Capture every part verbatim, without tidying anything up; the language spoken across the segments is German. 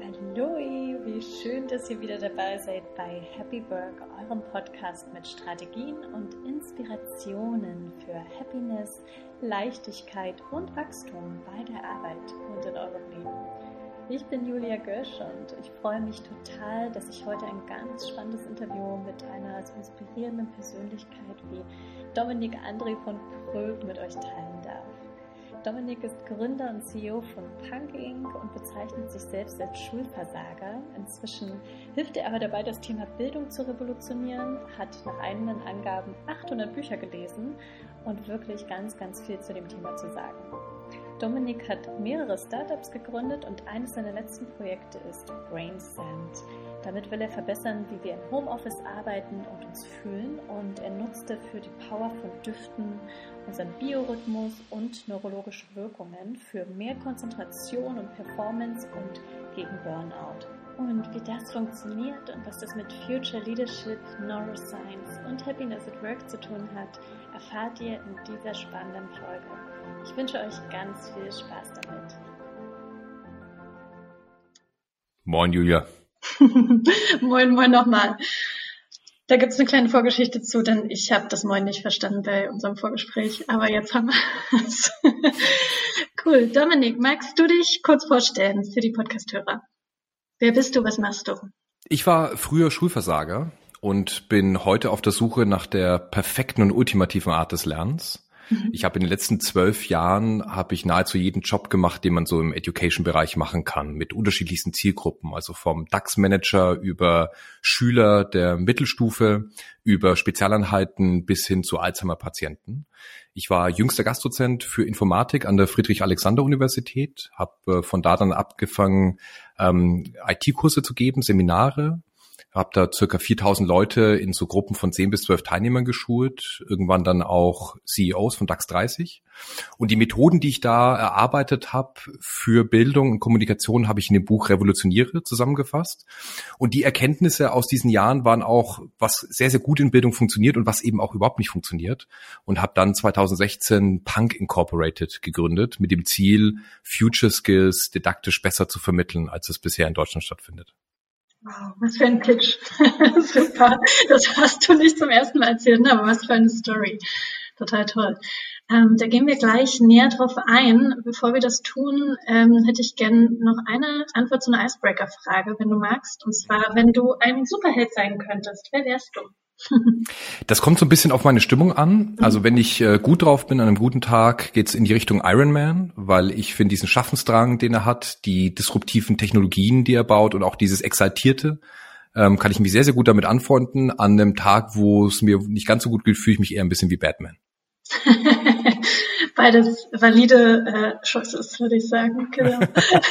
Hallo, wie schön, dass ihr wieder dabei seid bei Happy Work, eurem Podcast mit Strategien und Inspirationen für Happiness, Leichtigkeit und Wachstum bei der Arbeit und in eurem Leben. Ich bin Julia Gösch und ich freue mich total, dass ich heute ein ganz spannendes Interview mit einer so inspirierenden Persönlichkeit wie Dominik André von Prög mit euch teilen darf. Dominik ist Gründer und C E O von Punk Incorporated und bezeichnet sich selbst als Schulversager. Inzwischen hilft er aber dabei, das Thema Bildung zu revolutionieren, hat nach eigenen Angaben achthundert Bücher gelesen und wirklich ganz, ganz viel zu dem Thema zu sagen. Dominik hat mehrere Startups gegründet und eines seiner letzten Projekte ist Brainsand. Damit will er verbessern, wie wir im Homeoffice arbeiten und uns fühlen, und er nutzt dafür die Power von Düften, unseren Biorhythmus und neurologische Wirkungen für mehr Konzentration und Performance und gegen Burnout. Und wie das funktioniert und was das mit Future Leadership, Neuroscience und Happiness at Work zu tun hat, erfahrt ihr in dieser spannenden Folge. Ich wünsche euch ganz viel Spaß damit. Moin, Julia. Moin, moin nochmal. Da gibt's eine kleine Vorgeschichte zu, denn ich habe das Moin nicht verstanden bei unserem Vorgespräch, aber jetzt haben wir es. Cool. Dominik, magst du dich kurz vorstellen für die Podcast-Hörer? Wer bist du, was machst du? Ich war früher Schulversager und bin heute auf der Suche nach der perfekten und ultimativen Art des Lernens. Ich habe in den letzten zwölf Jahren habe ich nahezu jeden Job gemacht, den man so im Education-Bereich machen kann, mit unterschiedlichsten Zielgruppen, also vom D A X-Manager über Schüler der Mittelstufe, über Spezialeinheiten bis hin zu Alzheimer-Patienten. Ich war jüngster Gastdozent für Informatik an der Friedrich-Alexander-Universität, habe von da dann abgefangen, ähm, I T-Kurse zu geben, Seminare. Habe da circa viertausend Leute in so Gruppen von zehn bis zwölf Teilnehmern geschult, irgendwann dann auch C E Os von D A X dreißig. Und die Methoden, die ich da erarbeitet habe für Bildung und Kommunikation, habe ich in dem Buch Revolutioniere zusammengefasst. Und die Erkenntnisse aus diesen Jahren waren auch, was sehr, sehr gut in Bildung funktioniert und was eben auch überhaupt nicht funktioniert. Und habe dann zweitausendsechzehn Punk Incorporated gegründet mit dem Ziel, Future Skills didaktisch besser zu vermitteln, als es bisher in Deutschland stattfindet. Wow, was für ein Pitch. Super. Das hast du nicht zum ersten Mal erzählt, aber was für eine Story. Total toll. Ähm, da gehen wir gleich näher drauf ein. Bevor wir das tun, ähm, hätte ich gern noch eine Antwort zu einer Icebreaker-Frage, wenn du magst. Und zwar, wenn du ein Superheld sein könntest, wer wärst du? Das kommt so ein bisschen auf meine Stimmung an. Also wenn ich äh, gut drauf bin, an einem guten Tag, geht's in die Richtung Iron Man, weil ich finde diesen Schaffensdrang, den er hat, die disruptiven Technologien, die er baut und auch dieses Exaltierte, ähm, kann ich mich sehr, sehr gut damit anfreunden. An einem Tag, wo es mir nicht ganz so gut geht, fühle ich mich eher ein bisschen wie Batman. Beides valide äh, Choices, würde ich sagen. Genau.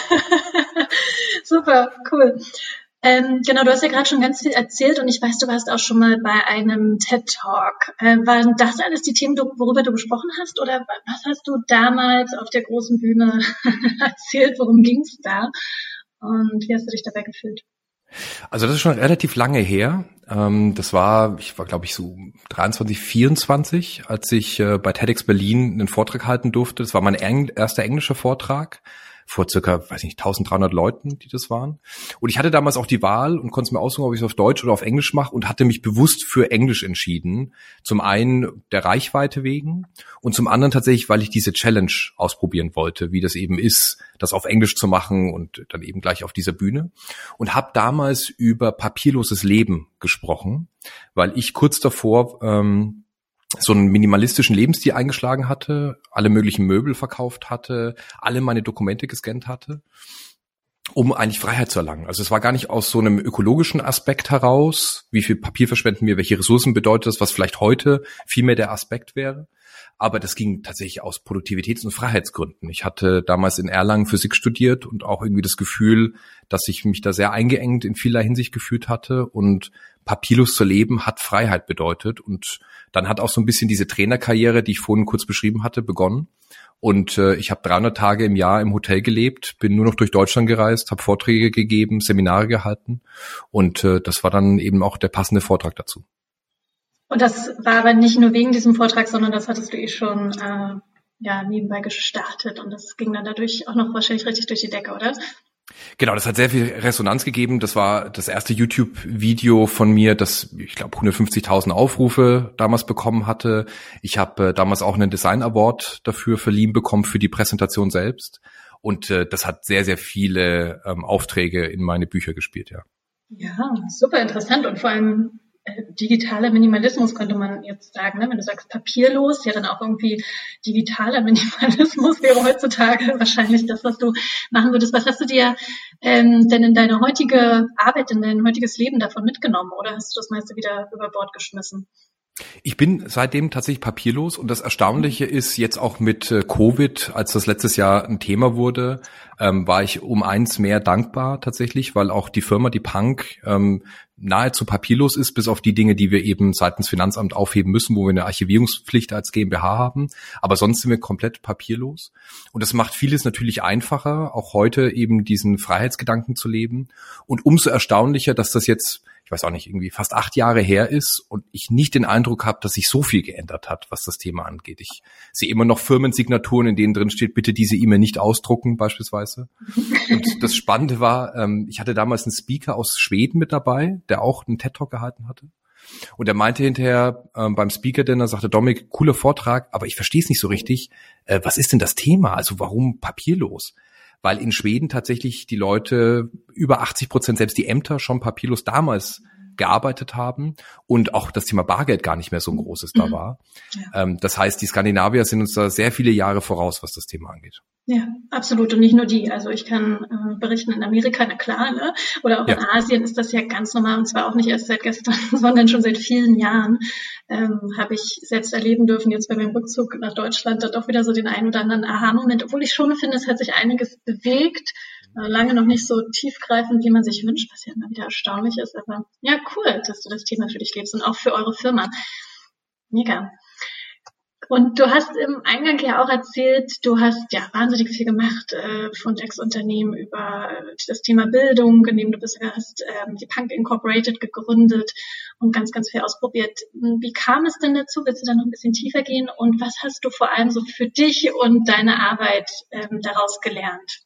Super, cool. Ähm, genau, du hast ja gerade schon ganz viel erzählt und ich weiß, du warst auch schon mal bei einem TED-Talk. Äh, waren das alles die Themen, worüber du gesprochen hast, oder was hast du damals auf der großen Bühne erzählt? Worum ging's da? Und wie hast du dich dabei gefühlt? Also das ist schon relativ lange her. Ähm, das war, ich war glaube ich so dreiundzwanzig, vierundzwanzig, als ich äh, bei TEDx Berlin einen Vortrag halten durfte. Das war mein eng- erster englischer Vortrag. Vor circa, weiß nicht, dreizehnhundert Leuten, die das waren. Und ich hatte damals auch die Wahl und konnte es mir aussuchen, ob ich es auf Deutsch oder auf Englisch mache, und hatte mich bewusst für Englisch entschieden. Zum einen der Reichweite wegen und zum anderen tatsächlich, weil ich diese Challenge ausprobieren wollte, wie das eben ist, das auf Englisch zu machen und dann eben gleich auf dieser Bühne. Und habe damals über papierloses Leben gesprochen, weil ich kurz davor ähm, so einen minimalistischen Lebensstil eingeschlagen hatte, alle möglichen Möbel verkauft hatte, alle meine Dokumente gescannt hatte, um eigentlich Freiheit zu erlangen. Also es war gar nicht aus so einem ökologischen Aspekt heraus, wie viel Papier verschwenden wir, welche Ressourcen bedeutet das, was vielleicht heute viel mehr der Aspekt wäre. Aber das ging tatsächlich aus Produktivitäts- und Freiheitsgründen. Ich hatte damals in Erlangen Physik studiert und auch irgendwie das Gefühl, dass ich mich da sehr eingeengt in vieler Hinsicht gefühlt hatte, und papierlos zu leben hat Freiheit bedeutet. Und dann hat auch so ein bisschen diese Trainerkarriere, die ich vorhin kurz beschrieben hatte, begonnen. Und äh, ich habe dreihundert Tage im Jahr im Hotel gelebt, bin nur noch durch Deutschland gereist, habe Vorträge gegeben, Seminare gehalten, und äh, das war dann eben auch der passende Vortrag dazu. Und das war aber nicht nur wegen diesem Vortrag, sondern das hattest du eh schon äh, ja nebenbei gestartet, und das ging dann dadurch auch noch wahrscheinlich richtig durch die Decke, oder? Genau, das hat sehr viel Resonanz gegeben. Das war das erste YouTube-Video von mir, das, ich glaube, hundertfünfzigtausend Aufrufe damals bekommen hatte. Ich habe äh, damals auch einen Design Award dafür verliehen bekommen für die Präsentation selbst. Und äh, das hat sehr, sehr viele ähm, Aufträge in meine Bücher gespielt, ja. Ja, super interessant und vor allem äh, digitaler Minimalismus könnte man jetzt sagen, ne? Wenn du sagst papierlos, ja dann auch irgendwie digitaler Minimalismus wäre heutzutage wahrscheinlich das, was du machen würdest. Was hast du dir ähm, denn in deine heutige Arbeit, in dein heutiges Leben davon mitgenommen oder hast du das meiste wieder über Bord geschmissen? Ich bin seitdem tatsächlich papierlos und das Erstaunliche ist jetzt auch mit äh, Covid, als das letztes Jahr ein Thema wurde, ähm, war ich um eins mehr dankbar tatsächlich, weil auch die Firma, die Punk, ähm, nahezu papierlos ist, bis auf die Dinge, die wir eben seitens Finanzamt aufheben müssen, wo wir eine Archivierungspflicht als GmbH haben. Aber sonst sind wir komplett papierlos. Und das macht vieles natürlich einfacher, auch heute eben diesen Freiheitsgedanken zu leben. Und umso erstaunlicher, dass das jetzt, ich weiß auch nicht, irgendwie fast acht Jahre her ist und ich nicht den Eindruck habe, dass sich so viel geändert hat, was das Thema angeht. Ich sehe immer noch Firmensignaturen, in denen drin steht, bitte diese E-Mail nicht ausdrucken beispielsweise. Und das Spannende war, ich hatte damals einen Speaker aus Schweden mit dabei, der auch einen TED-Talk gehalten hatte. Und er meinte hinterher ähm, beim Speaker-Dinner, sagte Dominik, cooler Vortrag, aber ich verstehe es nicht so richtig. Äh, was ist denn das Thema? Also warum papierlos? Weil in Schweden tatsächlich die Leute, über achtzig Prozent, selbst die Ämter, schon papierlos damals gearbeitet haben und auch das Thema Bargeld gar nicht mehr so ein großes da war. Ja. Ähm, das heißt, die Skandinavier sind uns da sehr viele Jahre voraus, was das Thema angeht. Ja, absolut. Und nicht nur die. Also ich kann äh, berichten, in Amerika, na klar, ne? Oder auch ja. in Asien ist das ja ganz normal und zwar auch nicht erst seit gestern, sondern schon seit vielen Jahren ähm, habe ich selbst erleben dürfen, jetzt bei meinem Rückzug nach Deutschland, dann doch wieder so den einen oder anderen Aha-Moment, obwohl ich schon finde, es hat sich einiges bewegt, äh, lange noch nicht so tiefgreifend, wie man sich wünscht, was ja immer wieder erstaunlich ist. Aber ja, cool, dass du das Thema für dich lebst und auch für eure Firma. Mega. Und du hast im Eingang ja auch erzählt, du hast ja wahnsinnig viel gemacht äh, von DAX-Unternehmen über das Thema Bildung, in dem du bisher hast ähm, die Punk Incorporated gegründet und ganz, ganz viel ausprobiert. Wie kam es denn dazu? Willst du da noch ein bisschen tiefer gehen? Und was hast du vor allem so für dich und deine Arbeit ähm, daraus gelernt?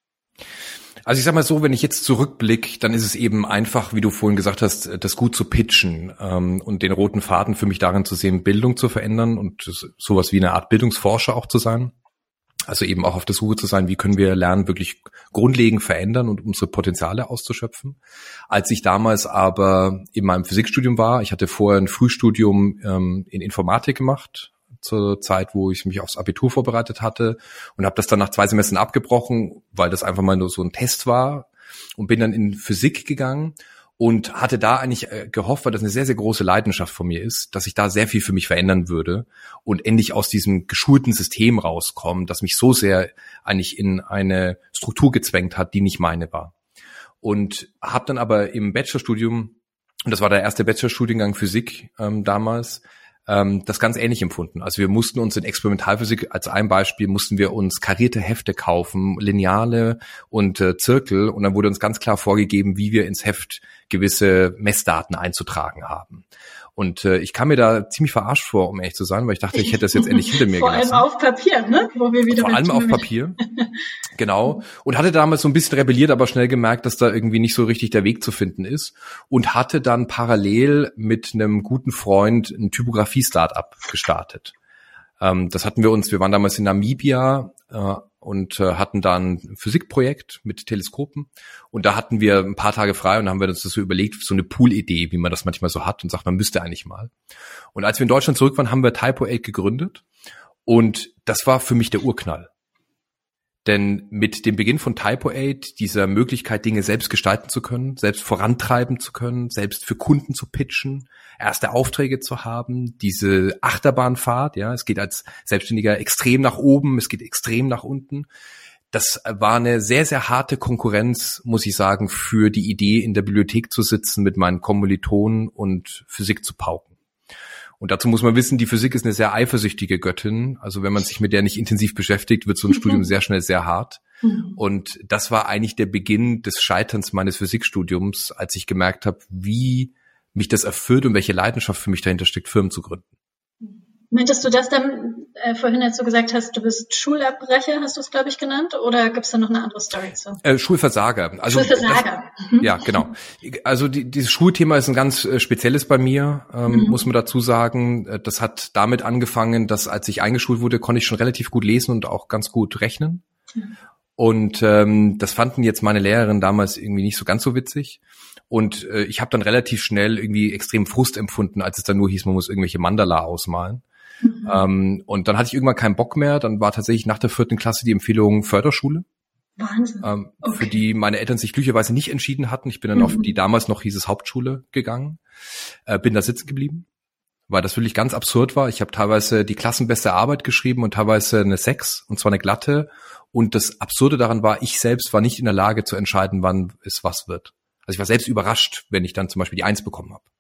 Also ich sag mal so, wenn ich jetzt zurückblicke, dann ist es eben einfach, wie du vorhin gesagt hast, das gut zu pitchen ähm, und den roten Faden für mich darin zu sehen, Bildung zu verändern und sowas wie eine Art Bildungsforscher auch zu sein. Also eben auch auf der Suche zu sein, wie können wir Lernen wirklich grundlegend verändern und unsere Potenziale auszuschöpfen. Als ich damals aber in meinem Physikstudium war, ich hatte vorher ein Frühstudium ähm, in Informatik gemacht, zur Zeit, wo ich mich aufs Abitur vorbereitet hatte und habe das dann nach zwei Semestern abgebrochen, weil das einfach mal nur so ein Test war und bin dann in Physik gegangen und hatte da eigentlich gehofft, weil das eine sehr, sehr große Leidenschaft von mir ist, dass ich da sehr viel für mich verändern würde und endlich aus diesem geschulten System rauskommen, das mich so sehr eigentlich in eine Struktur gezwängt hat, die nicht meine war. Und habe dann aber im Bachelorstudium, und das war der erste Bachelorstudiengang Physik ähm, damals, das ganz ähnlich empfunden. Also wir mussten uns in Experimentalphysik, als ein Beispiel, mussten wir uns karierte Hefte kaufen, Lineale und äh, Zirkel und dann wurde uns ganz klar vorgegeben, wie wir ins Heft gewisse Messdaten einzutragen haben. Und äh, ich kam mir da ziemlich verarscht vor, um ehrlich zu sein, weil ich dachte, ich hätte das jetzt endlich hinter mir Vor gelassen. Vor allem auf Papier, ne? Wo wir wieder Vor allem auf Papier, genau. Und hatte damals so ein bisschen rebelliert, aber schnell gemerkt, dass da irgendwie nicht so richtig der Weg zu finden ist. Und hatte dann parallel mit einem guten Freund ein Typografie-Startup gestartet. Ähm, das hatten wir uns, wir waren damals in Namibia äh, und äh, hatten da ein Physikprojekt mit Teleskopen und da hatten wir ein paar Tage frei und haben wir uns das so überlegt, so eine Pool-Idee, wie man das manchmal so hat und sagt, man müsste eigentlich mal. Und als wir in Deutschland zurück waren, haben wir Typo acht gegründet und das war für mich der Urknall. Denn mit dem Beginn von Typo acht, dieser Möglichkeit, Dinge selbst gestalten zu können, selbst vorantreiben zu können, selbst für Kunden zu pitchen, erste Aufträge zu haben, diese Achterbahnfahrt, ja, es geht als Selbstständiger extrem nach oben, es geht extrem nach unten. Das war eine sehr, sehr harte Konkurrenz, muss ich sagen, für die Idee, in der Bibliothek zu sitzen, mit meinen Kommilitonen und Physik zu pauken. Und dazu muss man wissen, die Physik ist eine sehr eifersüchtige Göttin. Also wenn man sich mit der nicht intensiv beschäftigt, wird so ein Studium sehr schnell sehr hart. Mhm. Und das war eigentlich der Beginn des Scheiterns meines Physikstudiums, als ich gemerkt habe, wie mich das erfüllt und welche Leidenschaft für mich dahinter steckt, Firmen zu gründen. Meintest du das dann äh, vorhin, als du gesagt hast, du bist Schulabbrecher, hast du es, glaube ich, genannt, oder gibt es da noch eine andere Story zu? Äh, Schulversager. Also Schulversager. Das, mhm. Ja, genau. Also die, dieses Schulthema ist ein ganz äh, spezielles bei mir, ähm, mhm. muss man dazu sagen. Das hat damit angefangen, dass als ich eingeschult wurde, konnte ich schon relativ gut lesen und auch ganz gut rechnen. Mhm. Und ähm, das fanden jetzt meine Lehrerinnen damals irgendwie nicht so ganz so witzig. Und äh, ich habe dann relativ schnell irgendwie extrem Frust empfunden, als es dann nur hieß, man muss irgendwelche Mandala ausmalen. Mhm. Ähm, und dann hatte ich irgendwann keinen Bock mehr. Dann war tatsächlich nach der vierten Klasse die Empfehlung Förderschule. Wahnsinn. Ähm, okay. Für die meine Eltern sich glücklicherweise nicht entschieden hatten. Ich bin dann mhm. auf die damals noch hieß es Hauptschule gegangen. Äh, bin da sitzen geblieben, weil das wirklich ganz absurd war. Ich habe teilweise die klassenbeste Arbeit geschrieben und teilweise eine sechs, und zwar eine glatte. Und das Absurde daran war, ich selbst war nicht in der Lage zu entscheiden, wann es was wird. Also ich war selbst überrascht, wenn ich dann zum Beispiel die Eins bekommen habe.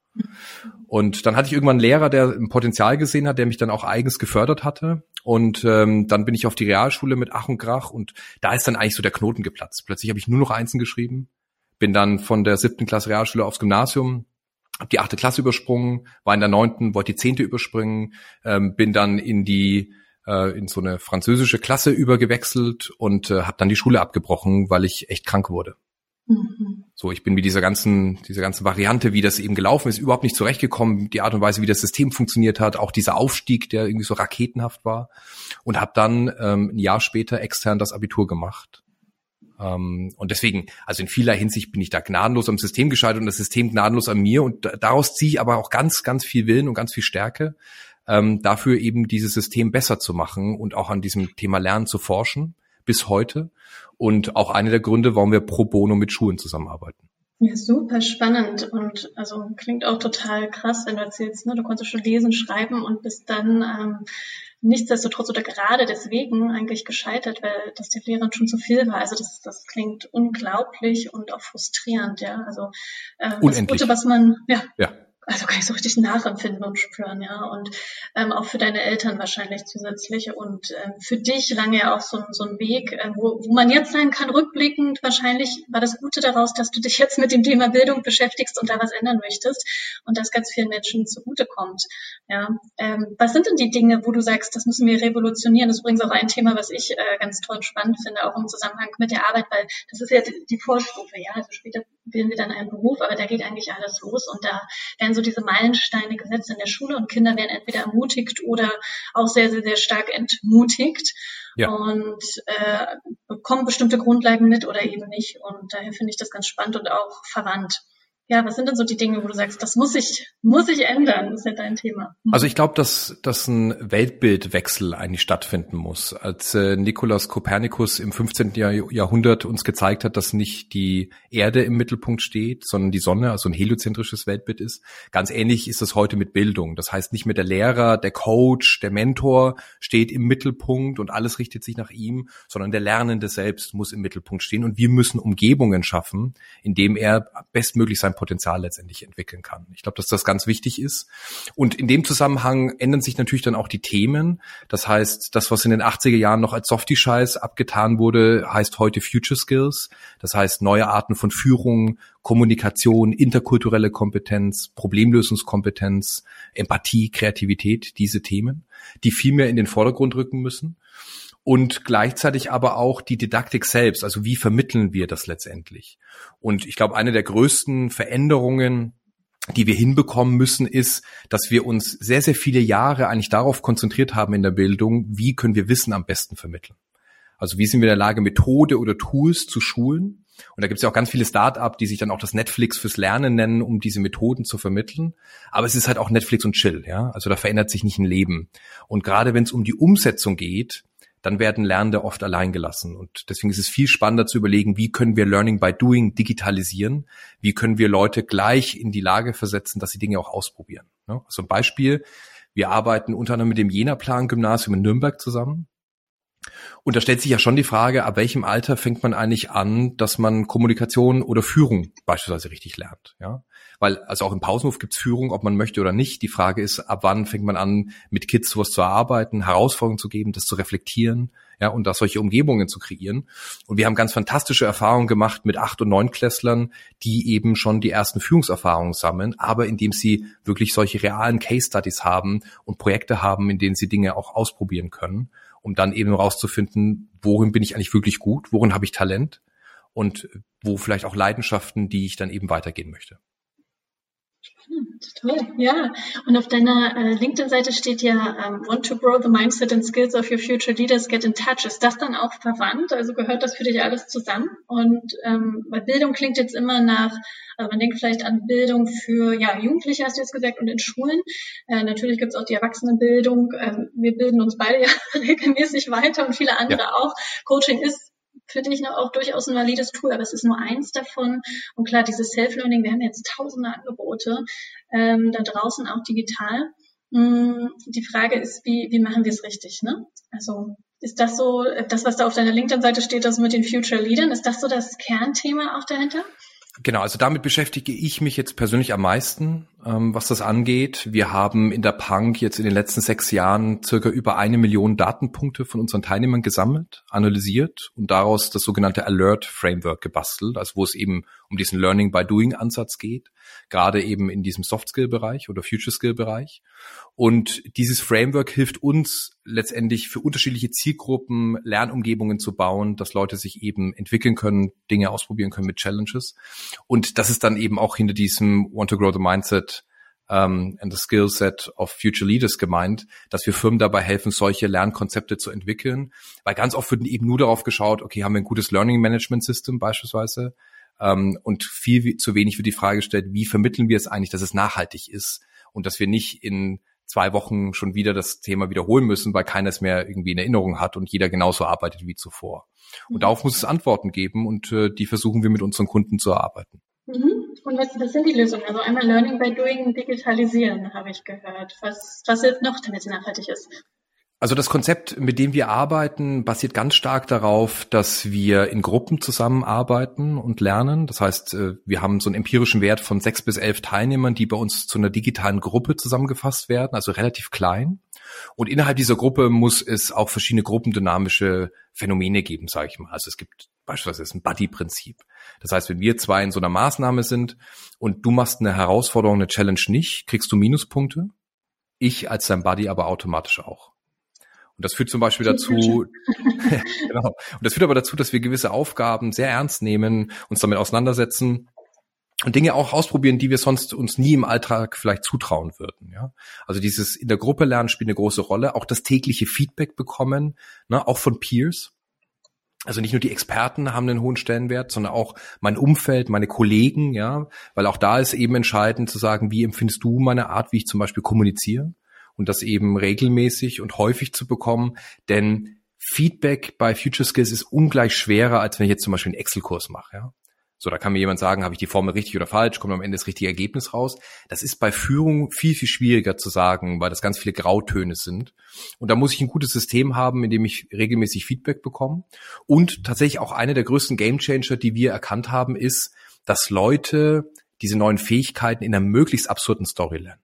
Und dann hatte ich irgendwann einen Lehrer, der ein Potenzial gesehen hat, der mich dann auch eigens gefördert hatte. Und ähm, dann bin ich auf die Realschule mit Ach und Krach und da ist dann eigentlich so der Knoten geplatzt. Plötzlich habe ich nur noch Einsen geschrieben, bin dann von der siebten Klasse Realschule aufs Gymnasium, habe die achte Klasse übersprungen, war in der neunten, wollte die zehnte überspringen, ähm, bin dann in die äh, in so eine französische Klasse übergewechselt und äh, habe dann die Schule abgebrochen, weil ich echt krank wurde. Mhm. So, ich bin mit dieser ganzen, dieser ganzen Variante, wie das eben gelaufen ist, überhaupt nicht zurechtgekommen. Die Art und Weise, wie das System funktioniert hat, auch dieser Aufstieg, der irgendwie so raketenhaft war, und habe dann ähm, ein Jahr später extern das Abitur gemacht. Ähm, und deswegen, also in vieler Hinsicht bin ich da gnadenlos am System gescheitert und das System gnadenlos an mir. Und daraus ziehe ich aber auch ganz, ganz viel Willen und ganz viel Stärke, ähm, dafür eben dieses System besser zu machen und auch an diesem Thema Lernen zu forschen bis heute. Und auch einer der Gründe, warum wir pro bono mit Schulen zusammenarbeiten. Ja, super spannend und also klingt auch total krass, wenn du erzählst, ne? Du konntest schon lesen, schreiben und bist dann ähm, nichtsdestotrotz oder gerade deswegen eigentlich gescheitert, weil das der Lehrern schon zu viel war. Also das, das klingt unglaublich und auch frustrierend, ja. Also ähm, das Gute, was man, ja. ja. Also kann ich so richtig nachempfinden und spüren, ja. Und ähm, auch für deine Eltern wahrscheinlich zusätzlich und ähm, für dich lange ja auch so, so ein Weg, äh, wo, wo man jetzt sagen kann, rückblickend, wahrscheinlich war das Gute daraus, dass du dich jetzt mit dem Thema Bildung beschäftigst und da was ändern möchtest und das ganz vielen Menschen zugutekommt. Ja. Ähm, was sind denn die Dinge, wo du sagst, das müssen wir revolutionieren? Das ist übrigens auch ein Thema, was ich äh, ganz toll und spannend finde, auch im Zusammenhang mit der Arbeit, weil das ist ja die, die Vorstufe, ja. Also später wählen wir dann einen Beruf, aber da geht eigentlich alles los und da werden so diese Meilensteine gesetzt in der Schule und Kinder werden entweder ermutigt oder auch sehr, sehr, sehr stark entmutigt ja. und äh, bekommen bestimmte Grundlagen mit oder eben nicht. Und daher finde ich das ganz spannend und auch verwandt. Ja, was sind denn so die Dinge, wo du sagst, das muss ich, muss ich ändern? Das ist ja dein Thema. Also ich glaube, dass, dass ein Weltbildwechsel eigentlich stattfinden muss. Als äh, Nikolaus Kopernikus im fünfzehnten Jahrhundert uns gezeigt hat, dass nicht die Erde im Mittelpunkt steht, sondern die Sonne, also ein heliozentrisches Weltbild ist. Ganz ähnlich ist es heute mit Bildung. Das heißt, nicht mehr der Lehrer, der Coach, der Mentor steht im Mittelpunkt und alles richtet sich nach ihm, sondern der Lernende selbst muss im Mittelpunkt stehen. Und wir müssen Umgebungen schaffen, in dem er bestmöglich sein Potenzial letztendlich entwickeln kann. Ich glaube, dass das ganz wichtig ist. Und in dem Zusammenhang ändern sich natürlich dann auch die Themen. Das heißt, das, was in den achtziger Jahren noch als Softie-Scheiß abgetan wurde, heißt heute Future Skills. Das heißt, neue Arten von Führung, Kommunikation, interkulturelle Kompetenz, Problemlösungskompetenz, Empathie, Kreativität, diese Themen, die viel mehr in den Vordergrund rücken müssen. Und gleichzeitig aber auch die Didaktik selbst, also wie vermitteln wir das letztendlich? Und ich glaube, eine der größten Veränderungen, die wir hinbekommen müssen, ist, dass wir uns sehr, sehr viele Jahre eigentlich darauf konzentriert haben in der Bildung, wie können wir Wissen am besten vermitteln? Also wie sind wir in der Lage, Methode oder Tools zu schulen? Und da gibt es ja auch ganz viele Start-up, die sich dann auch das Netflix fürs Lernen nennen, um diese Methoden zu vermitteln. Aber es ist halt auch Netflix und Chill, ja. Also da verändert sich nicht ein Leben. Und gerade wenn es um die Umsetzung geht, dann werden Lernende oft allein gelassen. Und deswegen ist es viel spannender zu überlegen, wie können wir Learning by Doing digitalisieren? Wie können wir Leute gleich in die Lage versetzen, dass sie Dinge auch ausprobieren? Also ein Beispiel, wir arbeiten unter anderem mit dem Jena-Plan-Gymnasium in Nürnberg zusammen. Und da stellt sich ja schon die Frage, ab welchem Alter fängt man eigentlich an, dass man Kommunikation oder Führung beispielsweise richtig lernt, ja? Weil, also auch im Pausenhof gibt's Führung, ob man möchte oder nicht. Die Frage ist, ab wann fängt man an, mit Kids sowas zu erarbeiten, Herausforderungen zu geben, das zu reflektieren, ja, und da solche Umgebungen zu kreieren. Und wir haben ganz fantastische Erfahrungen gemacht mit Acht- und Neunklässlern, die eben schon die ersten Führungserfahrungen sammeln, aber indem sie wirklich solche realen Case-Studies haben und Projekte haben, in denen sie Dinge auch ausprobieren können, um dann eben rauszufinden, worin bin ich eigentlich wirklich gut, worin habe ich Talent und wo vielleicht auch Leidenschaften, die ich dann eben weitergehen möchte. Toll, ja. Und auf deiner äh, LinkedIn-Seite steht ja, um, want to grow the mindset and skills of your future leaders, get in touch. Ist das dann auch verwandt? Also gehört das für dich alles zusammen? Und ähm, weil Bildung klingt jetzt immer nach, also man denkt vielleicht an Bildung für ja Jugendliche, hast du jetzt gesagt, und in Schulen. Äh, natürlich gibt es auch die Erwachsenenbildung. Ähm, wir bilden uns beide ja regelmäßig weiter und viele andere ja. auch. Coaching ist finde ich noch auch durchaus ein valides Tool, aber es ist nur eins davon. Und klar, dieses Self-Learning, wir haben jetzt tausende Angebote ähm, da draußen, auch digital. Mm, die Frage ist, wie, wie machen wir es richtig, ne? Also ist das so, das, was da auf deiner LinkedIn-Seite steht, das mit den Future Leadern, ist das so das Kernthema auch dahinter? Genau, also damit beschäftige ich mich jetzt persönlich am meisten, ähm, was das angeht. Wir haben in der Punk jetzt in den letzten sechs Jahren circa über eine Million Datenpunkte von unseren Teilnehmern gesammelt, analysiert und daraus das sogenannte Alert Framework gebastelt, also wo es eben um diesen Learning by Doing Ansatz geht, gerade eben in diesem Soft Skill Bereich oder Future Skill Bereich. Und dieses Framework hilft uns letztendlich für unterschiedliche Zielgruppen Lernumgebungen zu bauen, dass Leute sich eben entwickeln können, Dinge ausprobieren können mit Challenges. Und das ist dann eben auch hinter diesem Want to Grow the Mindset um, and the Skill Set of Future Leaders gemeint, dass wir Firmen dabei helfen, solche Lernkonzepte zu entwickeln. Weil ganz oft wird eben nur darauf geschaut, okay, haben wir ein gutes Learning Management System beispielsweise? Um, und viel zu wenig wird die Frage gestellt, wie vermitteln wir es eigentlich, dass es nachhaltig ist und dass wir nicht in zwei Wochen schon wieder das Thema wiederholen müssen, weil keiner es mehr irgendwie in Erinnerung hat und jeder genauso arbeitet wie zuvor. Und mhm. darauf muss es Antworten geben und äh, die versuchen wir mit unseren Kunden zu erarbeiten. Mhm. Und was, was sind die Lösungen? Also einmal Learning by Doing, digitalisieren, habe ich gehört. Was, was hilft noch, damit es nachhaltig ist? Also das Konzept, mit dem wir arbeiten, basiert ganz stark darauf, dass wir in Gruppen zusammenarbeiten und lernen. Das heißt, wir haben so einen empirischen Wert von sechs bis elf Teilnehmern, die bei uns zu einer digitalen Gruppe zusammengefasst werden, also relativ klein. Und innerhalb dieser Gruppe muss es auch verschiedene gruppendynamische Phänomene geben, sage ich mal. Also es gibt beispielsweise ein Buddy-Prinzip. Das heißt, wenn wir zwei in so einer Maßnahme sind und du machst eine Herausforderung, eine Challenge nicht, kriegst du Minuspunkte. Ich als dein Buddy aber automatisch auch. Und das führt zum Beispiel dazu, genau. Und das führt aber dazu, dass wir gewisse Aufgaben sehr ernst nehmen, uns damit auseinandersetzen und Dinge auch ausprobieren, die wir sonst uns nie im Alltag vielleicht zutrauen würden. Ja, also dieses in der Gruppe lernen spielt eine große Rolle. Auch das tägliche Feedback bekommen, ne, auch von Peers. Also nicht nur die Experten haben einen hohen Stellenwert, sondern auch mein Umfeld, meine Kollegen, ja, weil auch da ist eben entscheidend zu sagen, wie empfindest du meine Art, wie ich zum Beispiel kommuniziere? Und das eben regelmäßig und häufig zu bekommen, denn Feedback bei Future Skills ist ungleich schwerer, als wenn ich jetzt zum Beispiel einen Excel-Kurs mache. Ja? So, da kann mir jemand sagen, habe ich die Formel richtig oder falsch, kommt am Ende das richtige Ergebnis raus. Das ist bei Führung viel, viel schwieriger zu sagen, weil das ganz viele Grautöne sind. Und da muss ich ein gutes System haben, in dem ich regelmäßig Feedback bekomme. Und tatsächlich auch eine der größten Gamechanger, die wir erkannt haben, ist, dass Leute diese neuen Fähigkeiten in einer möglichst absurden Story lernen.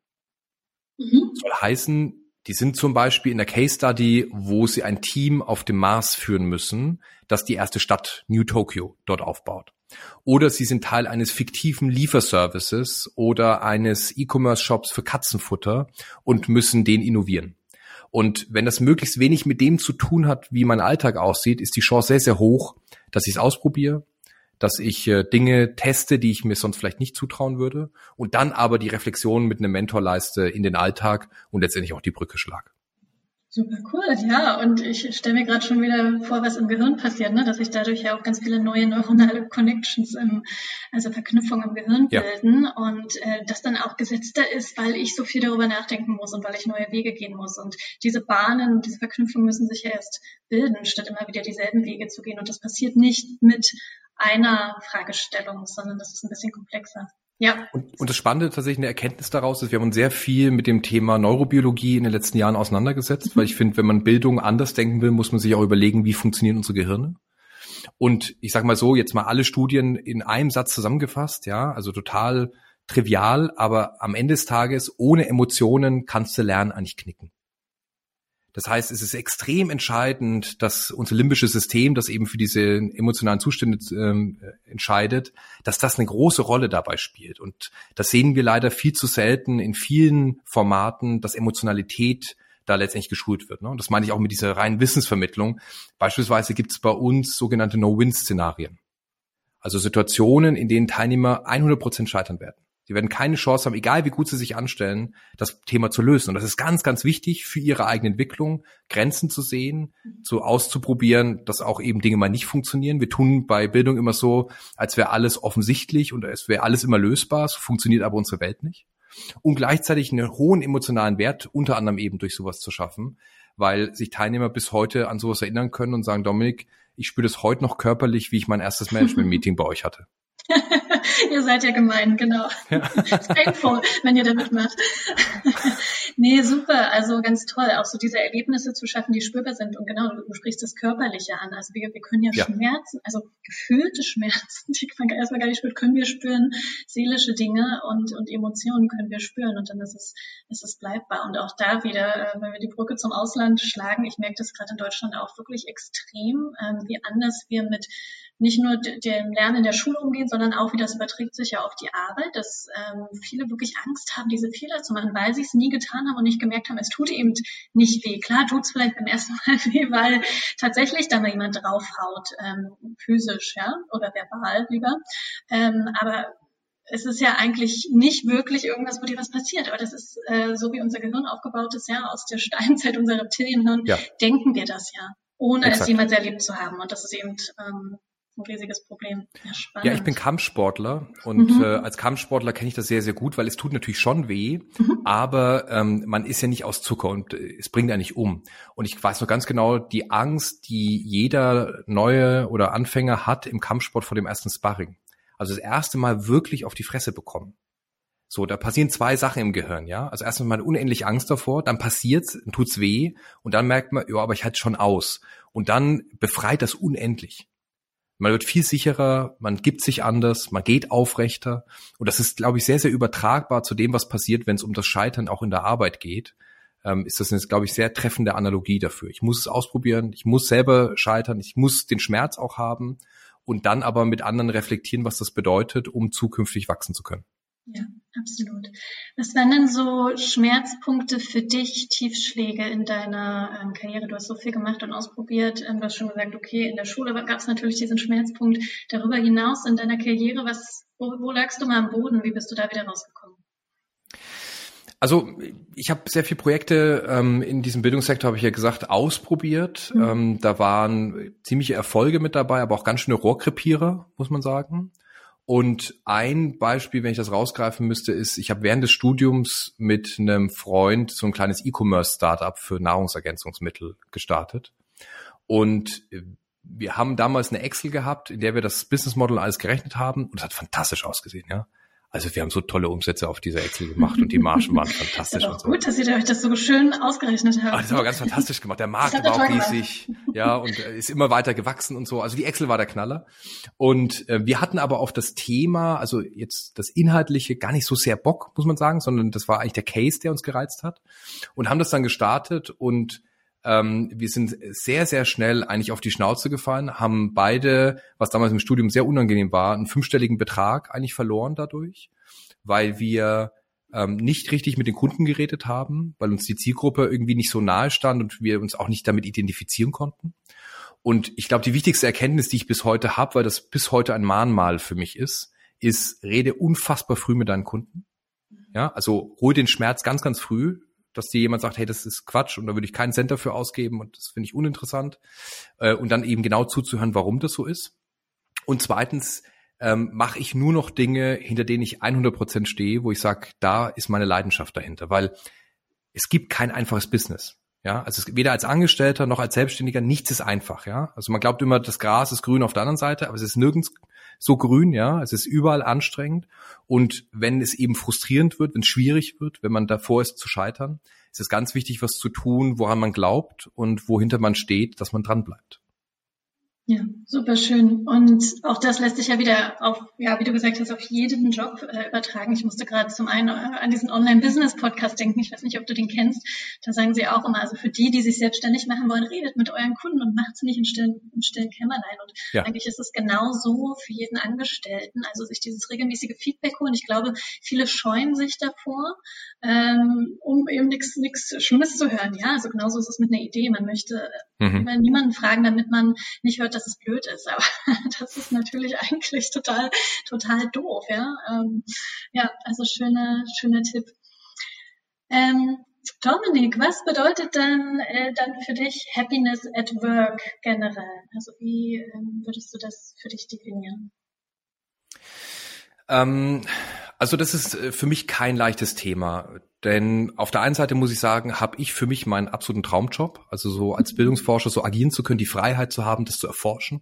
Mhm. Soll heißen, die sind zum Beispiel in der Case Study, wo sie ein Team auf dem Mars führen müssen, das die erste Stadt New Tokyo dort aufbaut. Oder sie sind Teil eines fiktiven Lieferservices oder eines E-Commerce-Shops für Katzenfutter und müssen den innovieren. Und wenn das möglichst wenig mit dem zu tun hat, wie mein Alltag aussieht, ist die Chance sehr, sehr hoch, dass ich es ausprobiere, dass ich äh, Dinge teste, die ich mir sonst vielleicht nicht zutrauen würde und dann aber die Reflexion mit einem Mentor leiste in den Alltag und letztendlich auch die Brücke schlage. Super cool, ja, und ich stelle mir gerade schon wieder vor, was im Gehirn passiert, ne, dass sich dadurch ja auch ganz viele neue neuronale Connections, im, also Verknüpfungen im Gehirn ja. bilden und äh, das dann auch gesetzter ist, weil ich so viel darüber nachdenken muss und weil ich neue Wege gehen muss und diese Bahnen, diese Verknüpfungen müssen sich ja erst bilden, statt immer wieder dieselben Wege zu gehen und das passiert nicht mit einer Fragestellung, sondern das ist ein bisschen komplexer. Ja. Und, und das Spannende tatsächlich eine Erkenntnis daraus ist, wir haben uns sehr viel mit dem Thema Neurobiologie in den letzten Jahren auseinandergesetzt, mhm. weil ich finde, wenn man Bildung anders denken will, muss man sich auch überlegen, wie funktionieren unsere Gehirne. Und ich sag mal so, jetzt mal alle Studien in einem Satz zusammengefasst, ja, also total trivial, aber am Ende des Tages ohne Emotionen kannst du Lernen eigentlich knicken. Das heißt, es ist extrem entscheidend, dass unser limbisches System, das eben für diese emotionalen Zustände ähm, entscheidet, dass das eine große Rolle dabei spielt. Und das sehen wir leider viel zu selten in vielen Formaten, dass Emotionalität da letztendlich geschult wird. Ne? Und das meine ich auch mit dieser reinen Wissensvermittlung. Beispielsweise gibt es bei uns sogenannte No-Win-Szenarien. Also Situationen, in denen Teilnehmer hundert Prozent scheitern werden. Sie werden keine Chance haben, egal wie gut sie sich anstellen, das Thema zu lösen. Und das ist ganz, ganz wichtig für ihre eigene Entwicklung, Grenzen zu sehen, so auszuprobieren, dass auch eben Dinge mal nicht funktionieren. Wir tun bei Bildung immer so, als wäre alles offensichtlich und es wäre alles immer lösbar. So funktioniert aber unsere Welt nicht. Und gleichzeitig einen hohen emotionalen Wert, unter anderem eben durch sowas zu schaffen, weil sich Teilnehmer bis heute an sowas erinnern können und sagen, Dominik, ich spüre das heute noch körperlich, wie ich mein erstes Management-Meeting bei euch hatte. Ihr seid ja gemein, genau. Ja. It's painful, wenn ihr damit macht. Nee, super, also ganz toll, auch so diese Erlebnisse zu schaffen, die spürbar sind. Und genau, du sprichst das Körperliche an. Also wir, wir können ja, ja Schmerzen, also gefühlte Schmerzen, die man erstmal gar nicht spürt, können wir spüren. Seelische Dinge und, und Emotionen können wir spüren. Und dann ist es, ist es bleibbar. Und auch da wieder, wenn wir die Brücke zum Ausland schlagen, ich merke das gerade in Deutschland auch wirklich extrem, wie anders wir mit nicht nur dem Lernen in der Schule umgehen, sondern auch, wie das überträgt sich ja auf die Arbeit, dass ähm, viele wirklich Angst haben, diese Fehler zu machen, weil sie es nie getan haben und nicht gemerkt haben, es tut eben nicht weh. Klar tut es vielleicht beim ersten Mal weh, weil tatsächlich da mal jemand draufhaut, ähm, physisch, ja, oder verbal lieber. Ähm, aber es ist ja eigentlich nicht wirklich irgendwas, wo dir was passiert. Aber das ist äh, so, wie unser Gehirn aufgebaut ist, ja, aus der Steinzeit, unser Reptilienhirn, ja. Denken wir das ja, ohne Exakt. Es jemals erlebt zu haben. Und das ist eben ähm, ein riesiges Problem. Ja, spannend. Ja, ich bin Kampfsportler und mhm. äh, als Kampfsportler kenne ich das sehr, sehr gut, weil es tut natürlich schon weh, mhm. aber ähm, man ist ja nicht aus Zucker und äh, es bringt ja nicht um. Und ich weiß noch ganz genau, die Angst, die jeder neue oder Anfänger hat im Kampfsport vor dem ersten Sparring. Also das erste Mal wirklich auf die Fresse bekommen. So, da passieren zwei Sachen im Gehirn, ja. Also erstmal mal unendlich Angst davor, dann passiert's, dann tut's weh und dann merkt man, ja, aber ich halte schon aus. Und dann befreit das unendlich. Man wird viel sicherer, man gibt sich anders, man geht aufrechter. Und das ist, glaube ich, sehr, sehr übertragbar zu dem, was passiert, wenn es um das Scheitern auch in der Arbeit geht. Ähm, ist das eine, glaube ich, sehr treffende Analogie dafür. Ich muss es ausprobieren, ich muss selber scheitern, ich muss den Schmerz auch haben und dann aber mit anderen reflektieren, was das bedeutet, um zukünftig wachsen zu können. Ja, absolut. Was waren denn so Schmerzpunkte für dich, Tiefschläge in deiner ähm, Karriere? Du hast so viel gemacht und ausprobiert. Ähm, du hast schon gesagt, okay, in der Schule gab es natürlich diesen Schmerzpunkt. Darüber hinaus in deiner Karriere, was, wo, wo lagst du mal am Boden? Wie bist du da wieder rausgekommen? Also ich habe sehr viele Projekte ähm, in diesem Bildungssektor, habe ich ja gesagt, ausprobiert. Mhm. Ähm, da waren ziemliche Erfolge mit dabei, aber auch ganz schöne Rohrkrepierer, muss man sagen. Und ein Beispiel, wenn ich das rausgreifen müsste, ist, ich habe während des Studiums mit einem Freund so ein kleines E-Commerce-Startup für Nahrungsergänzungsmittel gestartet. Und wir haben damals eine Excel gehabt, in der wir das Business Model alles gerechnet haben. Und es hat fantastisch ausgesehen, ja. Also wir haben so tolle Umsätze auf dieser Excel gemacht und die Margen waren fantastisch. Das ist auch und so. Gut, dass ihr euch das so schön ausgerechnet habt. Ah, das war ganz fantastisch gemacht. Der Markt war auch riesig, gemacht. Ja, und ist immer weiter gewachsen und so. Also die Excel war der Knaller. Und äh, wir hatten aber auf das Thema, also jetzt das Inhaltliche, gar nicht so sehr Bock, muss man sagen, sondern das war eigentlich der Case, der uns gereizt hat. Und haben das dann gestartet und Ähm, wir sind sehr, sehr schnell eigentlich auf die Schnauze gefallen, haben beide, was damals im Studium sehr unangenehm war, einen fünfstelligen Betrag eigentlich verloren dadurch, weil wir ähm, nicht richtig mit den Kunden geredet haben, weil uns die Zielgruppe irgendwie nicht so nahe stand und wir uns auch nicht damit identifizieren konnten. Und ich glaube, die wichtigste Erkenntnis, die ich bis heute habe, weil das bis heute ein Mahnmal für mich ist, ist, rede unfassbar früh mit deinen Kunden. Ja, also hol den Schmerz ganz, ganz früh, dass dir jemand sagt, hey, das ist Quatsch und da würde ich keinen Cent dafür ausgeben und das finde ich uninteressant. Äh, und dann eben genau zuzuhören, warum das so ist. Und zweitens ähm, mache ich nur noch Dinge, hinter denen ich hundert Prozent stehe, wo ich sage, da ist meine Leidenschaft dahinter. Weil es gibt kein einfaches Business. Ja, also es, weder als Angestellter noch als Selbstständiger, nichts ist einfach. Ja, also man glaubt immer, das Gras ist grün auf der anderen Seite, aber es ist nirgends so grün, ja. Es ist überall anstrengend. Und wenn es eben frustrierend wird, wenn es schwierig wird, wenn man davor ist zu scheitern, ist es ganz wichtig, was zu tun, woran man glaubt und wohinter man steht, dass man dran bleibt. Ja, super schön. Und auch das lässt sich ja wieder auf, ja, wie du gesagt hast, auf jeden Job äh, übertragen. Ich musste gerade zum einen äh, an diesen Online-Business-Podcast denken. Ich weiß nicht, ob du den kennst. Da sagen sie auch immer, also für die, die sich selbstständig machen wollen, redet mit euren Kunden und macht es nicht im stillen, im stillen Kämmerlein. Und ja. Eigentlich ist es genauso für jeden Angestellten. Also sich dieses regelmäßige Feedback holen. Ich glaube, viele scheuen sich davor, ähm, um eben nichts nichts Schlimmes zu hören. Ja, also genauso ist es mit einer Idee. Man möchte mhm. niemanden fragen, damit man nicht hört, dass es blöd ist, aber das ist natürlich eigentlich total, total doof, ja. Ähm, ja, also schöner, schöner Tipp. Ähm, Dominik, was bedeutet dann, äh, dann für dich Happiness at Work generell? Also wie ähm, würdest du das für dich definieren? Ähm, also das ist für mich kein leichtes Thema, denn auf der einen Seite muss ich sagen, habe ich für mich meinen absoluten Traumjob, also so als Bildungsforscher so agieren zu können, die Freiheit zu haben, das zu erforschen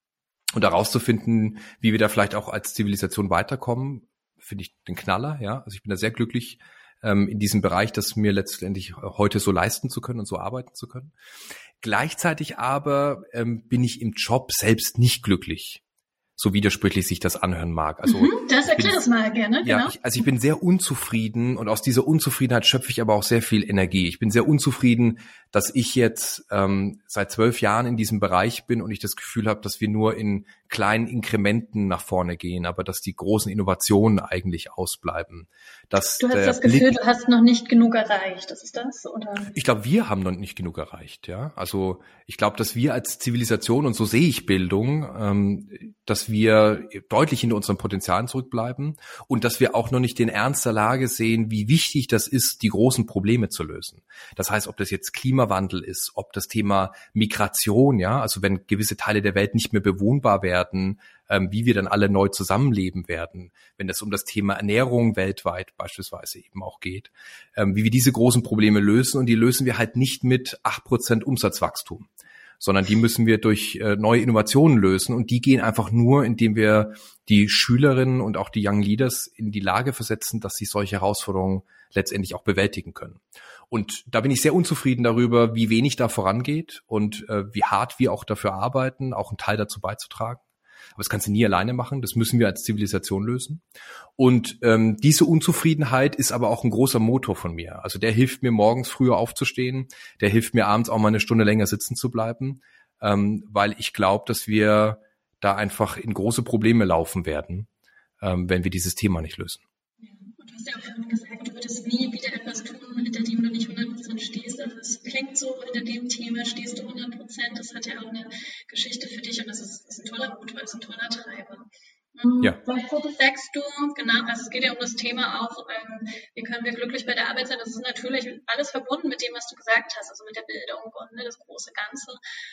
und herauszufinden, wie wir da vielleicht auch als Zivilisation weiterkommen, finde ich den Knaller, ja. Also ich bin da sehr glücklich ähm, in diesem Bereich, das mir letztendlich heute so leisten zu können und so arbeiten zu können. Gleichzeitig aber ähm, bin ich im Job selbst nicht glücklich. So widersprüchlich sich das anhören mag. Also mhm, das erklär das mal gerne. Ja, genau. ich, also ich bin sehr unzufrieden und aus dieser Unzufriedenheit schöpfe ich aber auch sehr viel Energie. Ich bin sehr unzufrieden, dass ich jetzt ähm, seit zwölf Jahren in diesem Bereich bin und ich das Gefühl habe, dass wir nur in kleinen Inkrementen nach vorne gehen, aber dass die großen Innovationen eigentlich ausbleiben. Dass du hast das Gefühl, Blick, du hast noch nicht genug erreicht. Das ist das, oder? Ich glaube, wir haben noch nicht genug erreicht. Ja, also ich glaube, dass wir als Zivilisation, und so sehe ich Bildung, ähm, dass wir deutlich hinter unseren Potenzialen zurückbleiben und dass wir auch noch nicht den Ernst der Lage sehen, wie wichtig das ist, die großen Probleme zu lösen. Das heißt, ob das jetzt Klimawandel ist, ob das Thema Migration, ja, also wenn gewisse Teile der Welt nicht mehr bewohnbar werden, ähm, wie wir dann alle neu zusammenleben werden, wenn es um das Thema Ernährung weltweit beispielsweise eben auch geht, ähm, wie wir diese großen Probleme lösen, und die lösen wir halt nicht mit acht Prozent Umsatzwachstum, sondern die müssen wir durch äh, neue Innovationen lösen, und die gehen einfach nur, indem wir die Schülerinnen und auch die Young Leaders in die Lage versetzen, dass sie solche Herausforderungen letztendlich auch bewältigen können. Und da bin ich sehr unzufrieden darüber, wie wenig da vorangeht und äh, wie hart wir auch dafür arbeiten, auch einen Teil dazu beizutragen. Aber das kannst du nie alleine machen, das müssen wir als Zivilisation lösen. Und ähm, diese Unzufriedenheit ist aber auch ein großer Motor von mir. Also der hilft mir, morgens früher aufzustehen, der hilft mir, abends auch mal eine Stunde länger sitzen zu bleiben, ähm, weil ich glaube, dass wir da einfach in große Probleme laufen werden, ähm, wenn wir dieses Thema nicht lösen. Ja, und du hast ja auch vorhin gesagt, du würdest nie wieder etwas tun, hinter dem du nicht hundert Prozent stehst. Also es klingt so, hinter dem Thema stehst du hundert Prozent. Das hat ja auch eine Geschichte für dich, und das ist, ist ein toller Motor, ist ein toller Treiber. Ja. Wo sagst du, genau, also es geht ja um das Thema auch, ähm, wie können wir glücklich bei der Arbeit sein? Das ist natürlich alles verbunden mit dem, was du gesagt hast, also mit der Bildung und ne, das große Ganze.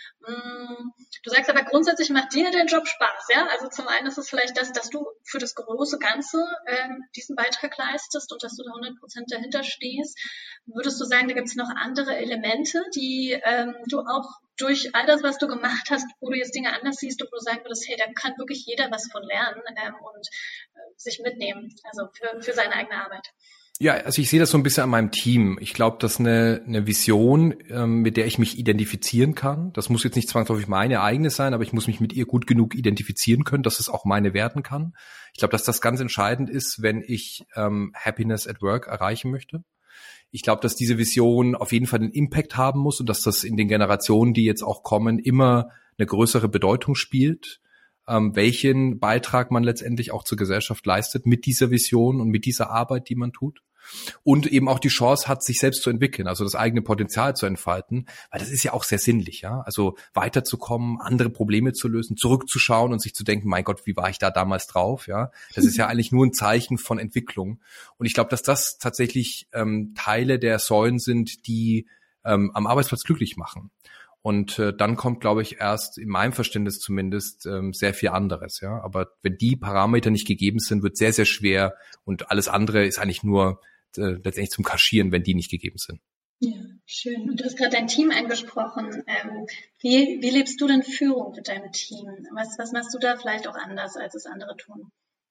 Du sagst aber grundsätzlich macht dir dein Job Spaß, ja? Also zum einen ist es vielleicht das, dass du für das große Ganze ähm, diesen Beitrag leistest und dass du da hundert Prozent dahinter stehst. Würdest du sagen, da gibt es noch andere Elemente, die ähm, du auch durch all das, was du gemacht hast, wo du jetzt Dinge anders siehst und wo du sagen würdest, hey, da kann wirklich jeder was von lernen ähm, und äh, sich mitnehmen, also für, für seine eigene Arbeit? Ja, also ich sehe das so ein bisschen an meinem Team. Ich glaube, dass eine, eine Vision, ähm, mit der ich mich identifizieren kann, das muss jetzt nicht zwangsläufig meine eigene sein, aber ich muss mich mit ihr gut genug identifizieren können, dass es auch meine werden kann. Ich glaube, dass das ganz entscheidend ist, wenn ich ähm, Happiness at Work erreichen möchte. Ich glaube, dass diese Vision auf jeden Fall einen Impact haben muss und dass das in den Generationen, die jetzt auch kommen, immer eine größere Bedeutung spielt, ähm, welchen Beitrag man letztendlich auch zur Gesellschaft leistet mit dieser Vision und mit dieser Arbeit, die man tut. Und eben auch die Chance hat, sich selbst zu entwickeln, also das eigene Potenzial zu entfalten, weil das ist ja auch sehr sinnlich, ja, also weiterzukommen, andere Probleme zu lösen, zurückzuschauen und sich zu denken, mein Gott, wie war ich da damals drauf, ja, das ist ja eigentlich nur ein Zeichen von Entwicklung. Und ich glaube, dass das tatsächlich ähm, Teile der Säulen sind, die ähm, am Arbeitsplatz glücklich machen. Und äh, dann kommt, glaube ich, erst in meinem Verständnis zumindest ähm, sehr viel anderes, ja. Aber wenn die Parameter nicht gegeben sind, wird sehr, sehr schwer, und alles andere ist eigentlich nur äh, letztendlich zum Kaschieren, wenn die nicht gegeben sind. Ja, Schön. Und du hast gerade dein Team angesprochen. Ähm, wie, wie lebst du denn Führung mit deinem Team? Was, was machst du da vielleicht auch anders, als es andere tun?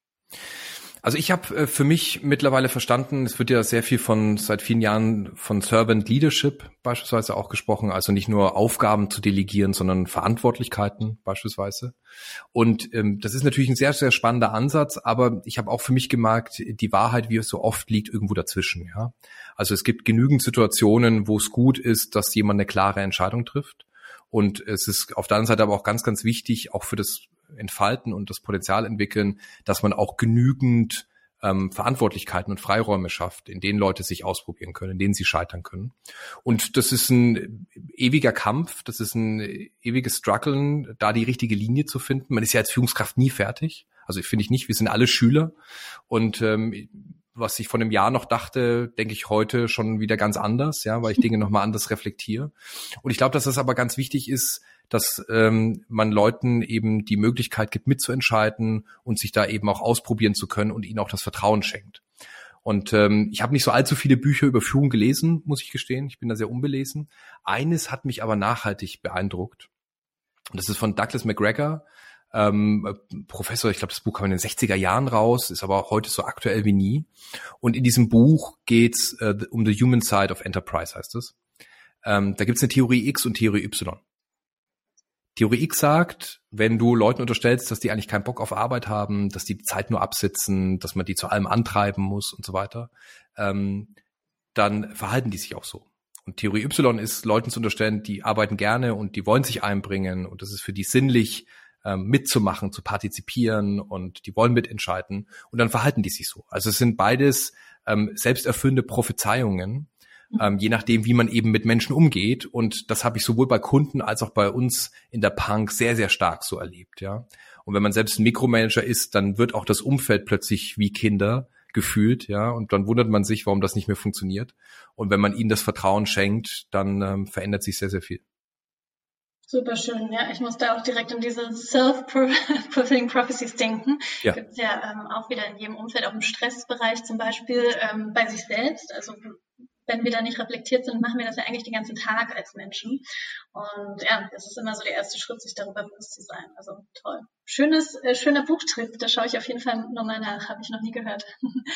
Also ich habe für mich mittlerweile verstanden, es wird ja sehr viel von seit vielen Jahren von Servant Leadership beispielsweise auch gesprochen, also nicht nur Aufgaben zu delegieren, sondern Verantwortlichkeiten beispielsweise. Und ähm, das ist natürlich ein sehr, sehr spannender Ansatz, aber ich habe auch für mich gemerkt, die Wahrheit, wie es so oft, liegt irgendwo dazwischen. Ja, also es gibt genügend Situationen, wo es gut ist, dass jemand eine klare Entscheidung trifft. Und es ist auf der anderen Seite aber auch ganz, ganz wichtig, auch für das Entfalten und das Potenzial entwickeln, dass man auch genügend ähm, Verantwortlichkeiten und Freiräume schafft, in denen Leute sich ausprobieren können, in denen sie scheitern können. Und das ist ein ewiger Kampf, das ist ein ewiges Struggeln, da die richtige Linie zu finden. Man ist ja als Führungskraft nie fertig. Also finde ich nicht, wir sind alle Schüler. Und ähm, was ich vor einem Jahr noch dachte, denke ich heute schon wieder ganz anders, ja, weil ich Dinge nochmal anders reflektiere. Und ich glaube, dass das aber ganz wichtig ist, dass ähm, man Leuten eben die Möglichkeit gibt, mitzuentscheiden und sich da eben auch ausprobieren zu können und ihnen auch das Vertrauen schenkt. Und ähm, ich habe nicht so allzu viele Bücher über Führung gelesen, muss ich gestehen. Ich bin da sehr unbelesen. Eines hat mich aber nachhaltig beeindruckt. Und das ist von Douglas McGregor, ähm, Professor, ich glaube, das Buch kam in den sechziger Jahren raus, ist aber auch heute so aktuell wie nie. Und in diesem Buch geht's äh, um the human side of enterprise, heißt es. Ähm, da gibt's eine Theorie X und Theorie Y. Theorie X sagt, wenn du Leuten unterstellst, dass die eigentlich keinen Bock auf Arbeit haben, dass die die Zeit nur absitzen, dass man die zu allem antreiben muss und so weiter, ähm, dann verhalten die sich auch so. Und Theorie Y ist, Leuten zu unterstellen, die arbeiten gerne und die wollen sich einbringen und das ist für die sinnlich, ähm, mitzumachen, zu partizipieren und die wollen mitentscheiden und dann verhalten die sich so. Also es sind beides ähm, selbsterfüllende Prophezeiungen, Ähm, je nachdem, wie man eben mit Menschen umgeht. Und das habe ich sowohl bei Kunden als auch bei uns in der Punk sehr, sehr stark so erlebt, ja. Und wenn man selbst ein Mikromanager ist, dann wird auch das Umfeld plötzlich wie Kinder gefühlt, ja. Und dann wundert man sich, warum das nicht mehr funktioniert. Und wenn man ihnen das Vertrauen schenkt, dann ähm, verändert sich sehr, sehr viel. Super schön, ja. Ich muss da auch direkt an diese Self-Fulfilling Prophecies denken. Ja. Gibt es ja ähm, auch wieder in jedem Umfeld, auch im Stressbereich zum Beispiel, ähm, bei sich selbst. Also wenn wir da nicht reflektiert sind, machen wir das ja eigentlich den ganzen Tag als Menschen. Und ja, das ist immer so der erste Schritt, sich darüber bewusst zu sein. Also toll. Schönes, äh, schöner Buchtrip, da schaue ich auf jeden Fall nochmal nach, habe ich noch nie gehört.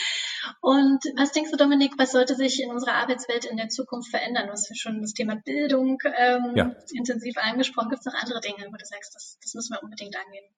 Und was denkst du, Dominik, was sollte sich in unserer Arbeitswelt in der Zukunft verändern? Du hast ja schon das Thema Bildung ähm, ja. intensiv angesprochen. Gibt es noch andere Dinge, wo du sagst, das, das müssen wir unbedingt angehen?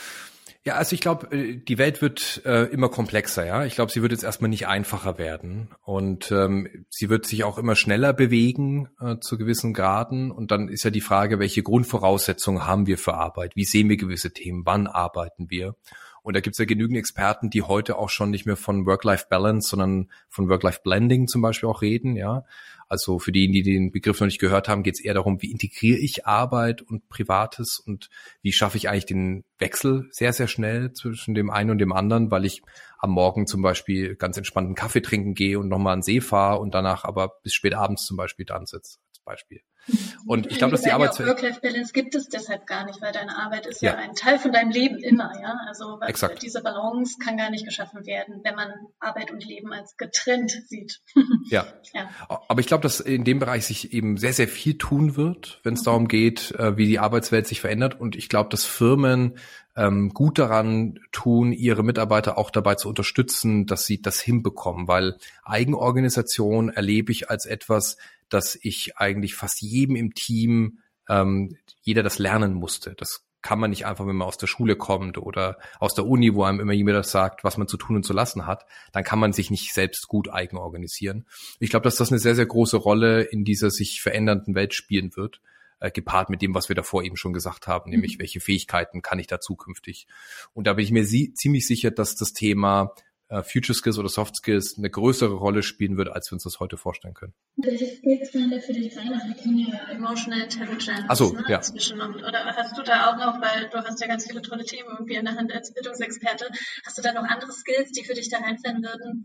Ja, also ich glaube, die Welt wird äh, immer komplexer, ja. Ich glaube, sie wird jetzt erstmal nicht einfacher werden und ähm, sie wird sich auch immer schneller bewegen äh, zu gewissen Graden und dann ist ja die Frage, welche Grundvoraussetzungen haben wir für Arbeit? Wie sehen wir gewisse Themen? Wann arbeiten wir? Und da gibt's ja genügend Experten, die heute auch schon nicht mehr von Work-Life-Balance, sondern von Work-Life-Blending zum Beispiel auch reden, ja. Also für diejenigen, die den Begriff noch nicht gehört haben, geht's eher darum, wie integriere ich Arbeit und Privates und wie schaffe ich eigentlich den Wechsel sehr, sehr schnell zwischen dem einen und dem anderen, weil ich am Morgen zum Beispiel ganz entspannten Kaffee trinken gehe und nochmal an den See fahre und danach aber bis spät abends zum Beispiel dann sitze, als Beispiel. Und ich glaube, dass die Arbeitswelt... Work-Life-Balance gibt es deshalb gar nicht, weil deine Arbeit ist ja, ja ein Teil von deinem Leben immer, ja. Also Exakt. Diese Balance kann gar nicht geschaffen werden, wenn man Arbeit und Leben als getrennt sieht. Ja. ja. Aber ich glaube, dass in dem Bereich sich eben sehr, sehr viel tun wird, wenn es mhm. darum geht, wie die Arbeitswelt sich verändert. Und ich glaube, dass Firmen ähm, gut daran tun, ihre Mitarbeiter auch dabei zu unterstützen, dass sie das hinbekommen, weil Eigenorganisation erlebe ich als etwas, dass ich eigentlich fast jedem im Team, ähm, jeder das lernen musste. Das kann man nicht einfach, wenn man aus der Schule kommt oder aus der Uni, wo einem immer jemand sagt, was man zu tun und zu lassen hat, dann kann man sich nicht selbst gut eigen organisieren. Ich glaube, dass das eine sehr, sehr große Rolle in dieser sich verändernden Welt spielen wird, äh, gepaart mit dem, was wir davor eben schon gesagt haben, mhm. nämlich welche Fähigkeiten kann ich da zukünftig. Und da bin ich mir sie- ziemlich sicher, dass das Thema Future Skills oder Soft Skills eine größere Rolle spielen wird, als wir uns das heute vorstellen können. Welche Skills fallen da für dich rein? Wir kennen ja Emotional Intelligence. Ach so, ne, ja. Und, oder hast du da auch noch, weil du hast ja ganz viele tolle Themen irgendwie in der Hand als Bildungsexperte, hast du da noch andere Skills, die für dich da reinfallen würden, wo,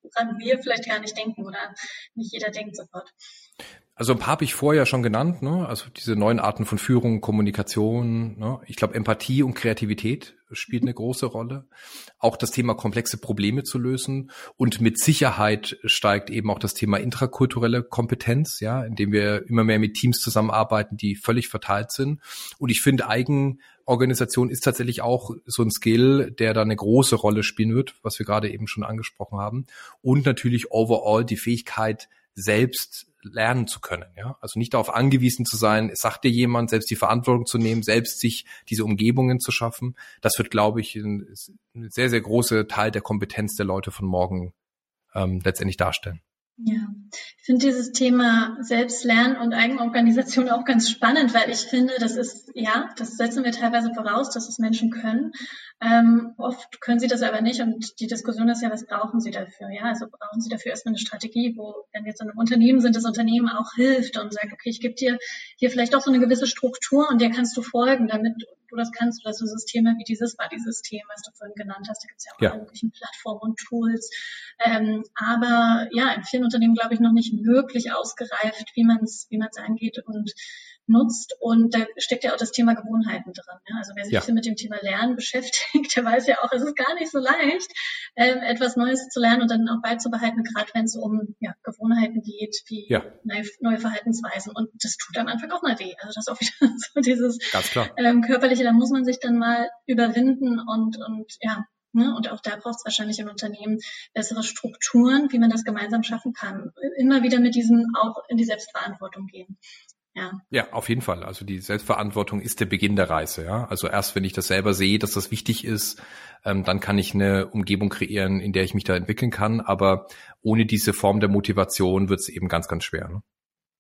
woran wir vielleicht gar nicht denken oder nicht jeder denkt sofort. Also ein paar habe ich vorher schon genannt, ne? Also diese neuen Arten von Führung, Kommunikation, ne? Ich glaube, Empathie und Kreativität spielt eine große Rolle. Auch das Thema komplexe Probleme zu lösen. Und mit Sicherheit steigt eben auch das Thema intrakulturelle Kompetenz, ja, indem wir immer mehr mit Teams zusammenarbeiten, die völlig verteilt sind. Und ich finde, Eigenorganisation ist tatsächlich auch so ein Skill, der da eine große Rolle spielen wird, was wir gerade eben schon angesprochen haben. Und natürlich overall die Fähigkeit, selbst lernen zu können, ja. Also nicht darauf angewiesen zu sein, es sagt dir jemand, selbst die Verantwortung zu nehmen, selbst sich diese Umgebungen zu schaffen. Das wird, glaube ich, ein, ein sehr, sehr großer Teil der Kompetenz der Leute von morgen ähm, letztendlich darstellen. Ja, ich finde dieses Thema Selbstlernen und Eigenorganisation auch ganz spannend, weil ich finde, das ist, ja, das setzen wir teilweise voraus, dass es Menschen können. Ähm, oft können sie das aber nicht und die Diskussion ist ja, was brauchen sie dafür? Ja, also brauchen sie dafür erstmal eine Strategie, wo, wenn wir jetzt in einem Unternehmen sind, das Unternehmen auch hilft und sagt, okay, ich gebe dir hier vielleicht auch so eine gewisse Struktur und der kannst du folgen, damit du das kannst, oder so Systeme wie dieses Buddy-System, was du vorhin genannt hast, da gibt es ja auch ja. alle möglichen Plattformen und Tools. Ähm, aber ja, in vielen Unternehmen, glaube ich, noch nicht wirklich ausgereift, wie man es wie man es angeht und nutzt. Und da steckt ja auch das Thema Gewohnheiten drin. Ja? Also wer sich ja. viel mit dem Thema Lernen beschäftigt, der weiß ja auch, es ist gar nicht so leicht, ähm, etwas Neues zu lernen und dann auch beizubehalten, gerade wenn es um ja, Gewohnheiten geht, wie ja. neue, neue Verhaltensweisen. Und das tut am Anfang auch mal weh. Also das ist auch wieder so dieses Ganz klar. Ähm, körperliche, da muss man sich dann mal überwinden und, und ja, ne, und auch da braucht es wahrscheinlich im Unternehmen bessere Strukturen, wie man das gemeinsam schaffen kann. Immer wieder mit diesem auch in die Selbstverantwortung gehen. Ja. Ja, auf jeden Fall. Also die Selbstverantwortung ist der Beginn der Reise, ja. Also erst wenn ich das selber sehe, dass das wichtig ist, ähm, dann kann ich eine Umgebung kreieren, in der ich mich da entwickeln kann. Aber ohne diese Form der Motivation wird es eben ganz, ganz schwer. Ne?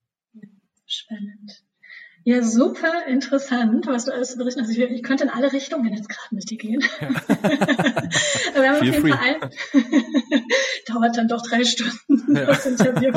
Spannend. Ja, super interessant, was du alles berichten hast. Ich, ich könnte in alle Richtungen jetzt gerade mit dir gehen. Ja. Aber wir haben Feel auf jeden free. Fall ein, dauert dann doch drei Stunden, ja. Das Interview.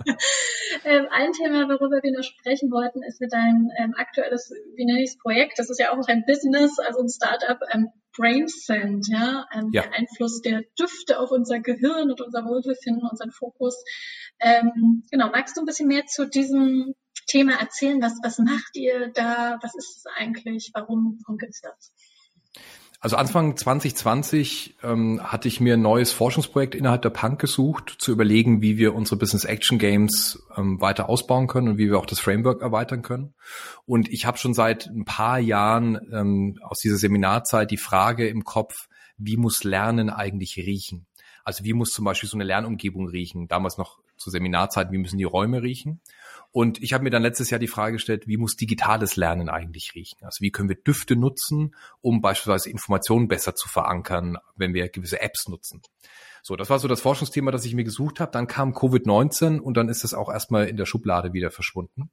ähm, ein Thema, worüber wir noch sprechen wollten, ist mit deinem ähm, aktuelles, wie nenne ich es, Projekt. Das ist ja auch noch ein Business, also ein Startup, ähm, BrainScent, ja, ähm, ja, der Einfluss der Düfte auf unser Gehirn und unser Wohlbefinden, unseren Fokus. Ähm, genau, magst du ein bisschen mehr zu diesem Thema erzählen? Was, was macht ihr da? Was ist es eigentlich? Warum, warum gibt's das? Also Anfang zwanzig zwanzig ähm, hatte ich mir ein neues Forschungsprojekt innerhalb der Punk gesucht, zu überlegen, wie wir unsere Business-Action-Games ähm, weiter ausbauen können und wie wir auch das Framework erweitern können. Und ich habe schon seit ein paar Jahren ähm, aus dieser Seminarzeit die Frage im Kopf, wie muss Lernen eigentlich riechen? Also wie muss zum Beispiel so eine Lernumgebung riechen? Damals noch zur Seminarzeit, wie müssen die Räume riechen? Und ich habe mir dann letztes Jahr die Frage gestellt, wie muss digitales Lernen eigentlich riechen? Also wie können wir Düfte nutzen, um beispielsweise Informationen besser zu verankern, wenn wir gewisse Apps nutzen? So, das war so das Forschungsthema, das ich mir gesucht habe. Dann kam Covid neunzehn und dann ist es auch erstmal in der Schublade wieder verschwunden.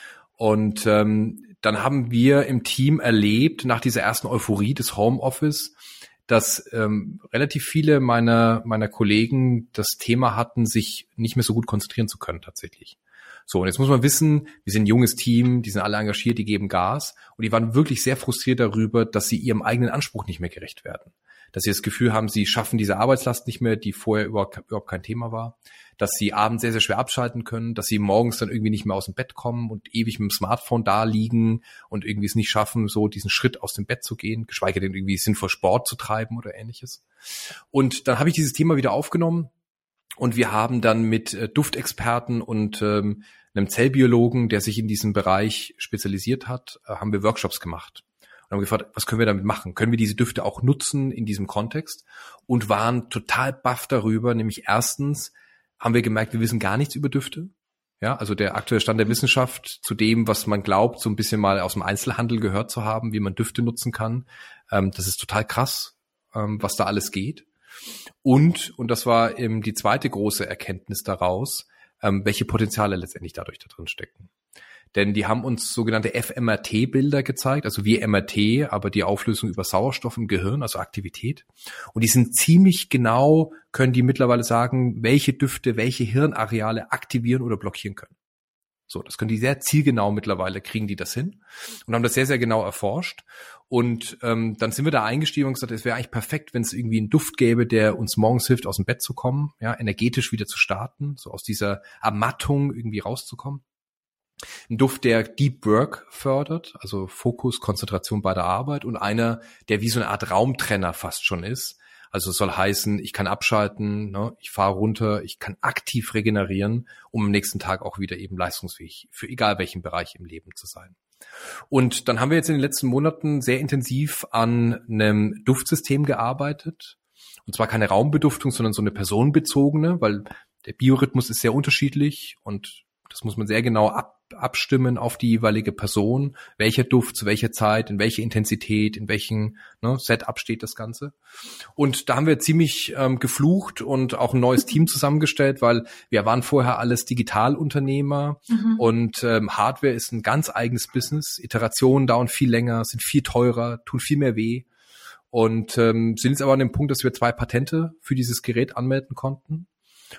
Und ähm, dann haben wir im Team erlebt, nach dieser ersten Euphorie des Homeoffice, dass ähm, relativ viele meiner meiner Kollegen das Thema hatten, sich nicht mehr so gut konzentrieren zu können tatsächlich. So, und jetzt muss man wissen, wir sind ein junges Team, die sind alle engagiert, die geben Gas und die waren wirklich sehr frustriert darüber, dass sie ihrem eigenen Anspruch nicht mehr gerecht werden. Dass sie das Gefühl haben, sie schaffen diese Arbeitslast nicht mehr, die vorher überhaupt, überhaupt kein Thema war. Dass sie abends sehr, sehr schwer abschalten können, dass sie morgens dann irgendwie nicht mehr aus dem Bett kommen und ewig mit dem Smartphone da liegen und irgendwie es nicht schaffen, so diesen Schritt aus dem Bett zu gehen, geschweige denn irgendwie sinnvoll Sport zu treiben oder ähnliches. Und dann habe ich dieses Thema wieder aufgenommen und wir haben dann mit äh, Duftexperten und ähm, einem Zellbiologen, der sich in diesem Bereich spezialisiert hat, äh, haben wir Workshops gemacht. Und haben gefragt, was können wir damit machen? Können wir diese Düfte auch nutzen in diesem Kontext? Und waren total baff darüber, nämlich erstens haben wir gemerkt, wir wissen gar nichts über Düfte. Ja, also der aktuelle Stand der Wissenschaft zu dem, was man glaubt, so ein bisschen mal aus dem Einzelhandel gehört zu haben, wie man Düfte nutzen kann. Ähm, das ist total krass, ähm, was da alles geht. Und, und das war eben die zweite große Erkenntnis daraus, ähm, welche Potenziale letztendlich dadurch da drin stecken. Denn die haben uns sogenannte F M R T-Bilder gezeigt, also wie M R T, aber die Auflösung über Sauerstoff im Gehirn, also Aktivität. Und die sind ziemlich genau, können die mittlerweile sagen, welche Düfte, welche Hirnareale aktivieren oder blockieren können. So, das können die sehr zielgenau mittlerweile, kriegen die das hin und haben das sehr, sehr genau erforscht. Und ähm, dann sind wir da eingestiegen und gesagt, es wäre eigentlich perfekt, wenn es irgendwie einen Duft gäbe, der uns morgens hilft, aus dem Bett zu kommen, ja, energetisch wieder zu starten, so aus dieser Ermattung irgendwie rauszukommen. Ein Duft, der Deep Work fördert, also Fokus, Konzentration bei der Arbeit, und einer, der wie so eine Art Raumtrenner fast schon ist. Also es soll heißen, ich kann abschalten, ne? Ich fahre runter, ich kann aktiv regenerieren, um am nächsten Tag auch wieder eben leistungsfähig für egal welchen Bereich im Leben zu sein. Und dann haben wir jetzt in den letzten Monaten sehr intensiv an einem Duftsystem gearbeitet. Und zwar keine Raumbeduftung, sondern so eine personenbezogene, weil der Biorhythmus ist sehr unterschiedlich und das muss man sehr genau ab, abstimmen auf die jeweilige Person, welcher Duft zu welcher Zeit, in welcher Intensität, in welchem ne, Setup steht das Ganze. Und da haben wir ziemlich ähm, geflucht und auch ein neues Team zusammengestellt, weil wir waren vorher alles Digitalunternehmer mhm. und ähm, Hardware ist ein ganz eigenes Business. Iterationen dauern viel länger, sind viel teurer, tun viel mehr weh und ähm, sind jetzt aber an dem Punkt, dass wir zwei Patente für dieses Gerät anmelden konnten.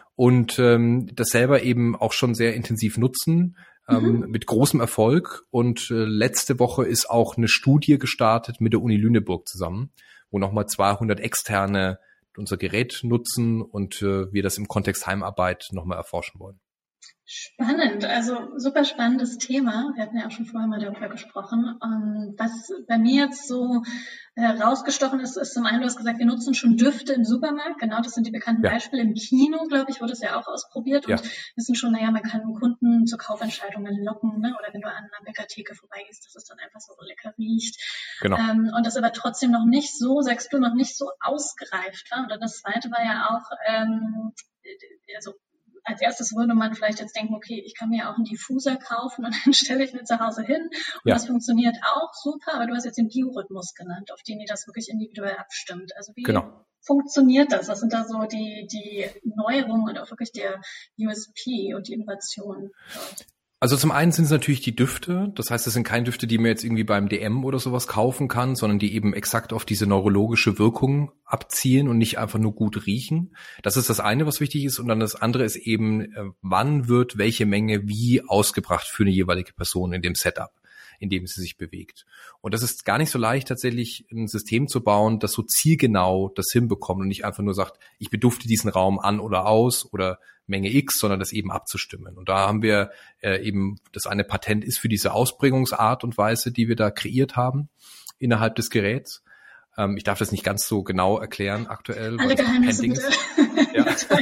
Und ähm, das selber eben auch schon sehr intensiv nutzen, ähm, mhm. mit großem Erfolg. Und äh, letzte Woche ist auch eine Studie gestartet mit der Uni Lüneburg zusammen, wo nochmal zweihundert Externe unser Gerät nutzen und äh, wir das im Kontext Heimarbeit nochmal erforschen wollen. Spannend, also super spannendes Thema. Wir hatten ja auch schon vorher mal darüber gesprochen. Was bei mir jetzt so rausgestochen ist, ist zum einen, du hast gesagt, wir nutzen schon Düfte im Supermarkt. Genau, das sind die bekannten ja. Beispiele. Im Kino, glaube ich, wurde es ja auch ausprobiert. Und ja. wissen schon, naja, man kann Kunden zu Kaufentscheidungen locken, ne? Oder wenn du an einer Bäckertheke vorbeigehst, dass es dann einfach so lecker riecht. Genau. Ähm, und das aber trotzdem noch nicht so, sagst du, noch nicht so ausgereift war. Und das Zweite war ja auch, ähm, also als erstes würde man vielleicht jetzt denken, okay, ich kann mir auch einen Diffuser kaufen und dann stelle ich mir zu Hause hin und ja. das funktioniert auch super, aber du hast jetzt den Biorhythmus genannt, auf den ihr das wirklich individuell abstimmt. Also wie genau. funktioniert das? Was sind da so die, die Neuerungen und auch wirklich der U S P und die Innovation? Also zum einen sind es natürlich die Düfte, das heißt, es sind keine Düfte, die man jetzt irgendwie beim D M oder sowas kaufen kann, sondern die eben exakt auf diese neurologische Wirkung abzielen und nicht einfach nur gut riechen. Das ist das eine, was wichtig ist. Und dann das andere ist eben, wann wird welche Menge wie ausgebracht für eine jeweilige Person in dem Setup, in dem sie sich bewegt. Und das ist gar nicht so leicht, tatsächlich ein System zu bauen, das so zielgenau das hinbekommt und nicht einfach nur sagt, ich bedufte diesen Raum an oder aus oder Menge X, sondern das eben abzustimmen. Und da haben wir äh, eben, das eine Patent ist für diese Ausbringungsart und Weise, die wir da kreiert haben innerhalb des Geräts. Ähm, ich darf das nicht ganz so genau erklären aktuell. Alle Geheimnisse bitte. Ja.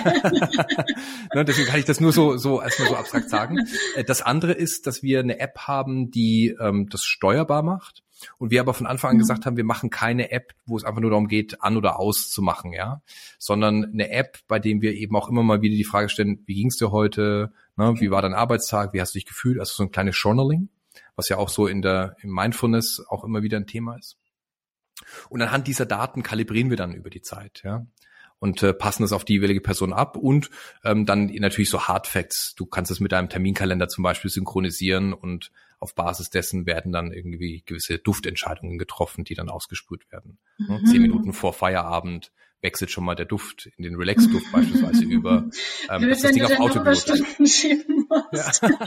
Ne, deswegen kann ich das nur so, so erstmal so abstrakt sagen. Das andere ist, dass wir eine App haben, die ähm, das steuerbar macht. Und wir aber von Anfang an mhm. gesagt haben, wir machen keine App, wo es einfach nur darum geht, an oder aus zu machen, ja, sondern eine App, bei dem wir eben auch immer mal wieder die Frage stellen, wie ging's dir heute, ne? Wie war dein Arbeitstag, wie hast du dich gefühlt, also so ein kleines Journaling, was ja auch so in der im Mindfulness auch immer wieder ein Thema ist. Und anhand dieser Daten kalibrieren wir dann über die Zeit, ja. Und äh, passen das auf die jeweilige Person ab und ähm, dann natürlich so Hard Facts. Du kannst es mit deinem Terminkalender zum Beispiel synchronisieren und auf Basis dessen werden dann irgendwie gewisse Duftentscheidungen getroffen, die dann ausgesprüht werden. Mhm. Zehn Minuten vor Feierabend wechselt schon mal der Duft in den Relax-Duft beispielsweise über. Ähm, Blöd, dass das Ding auf Autopilot schieben musst. Ja.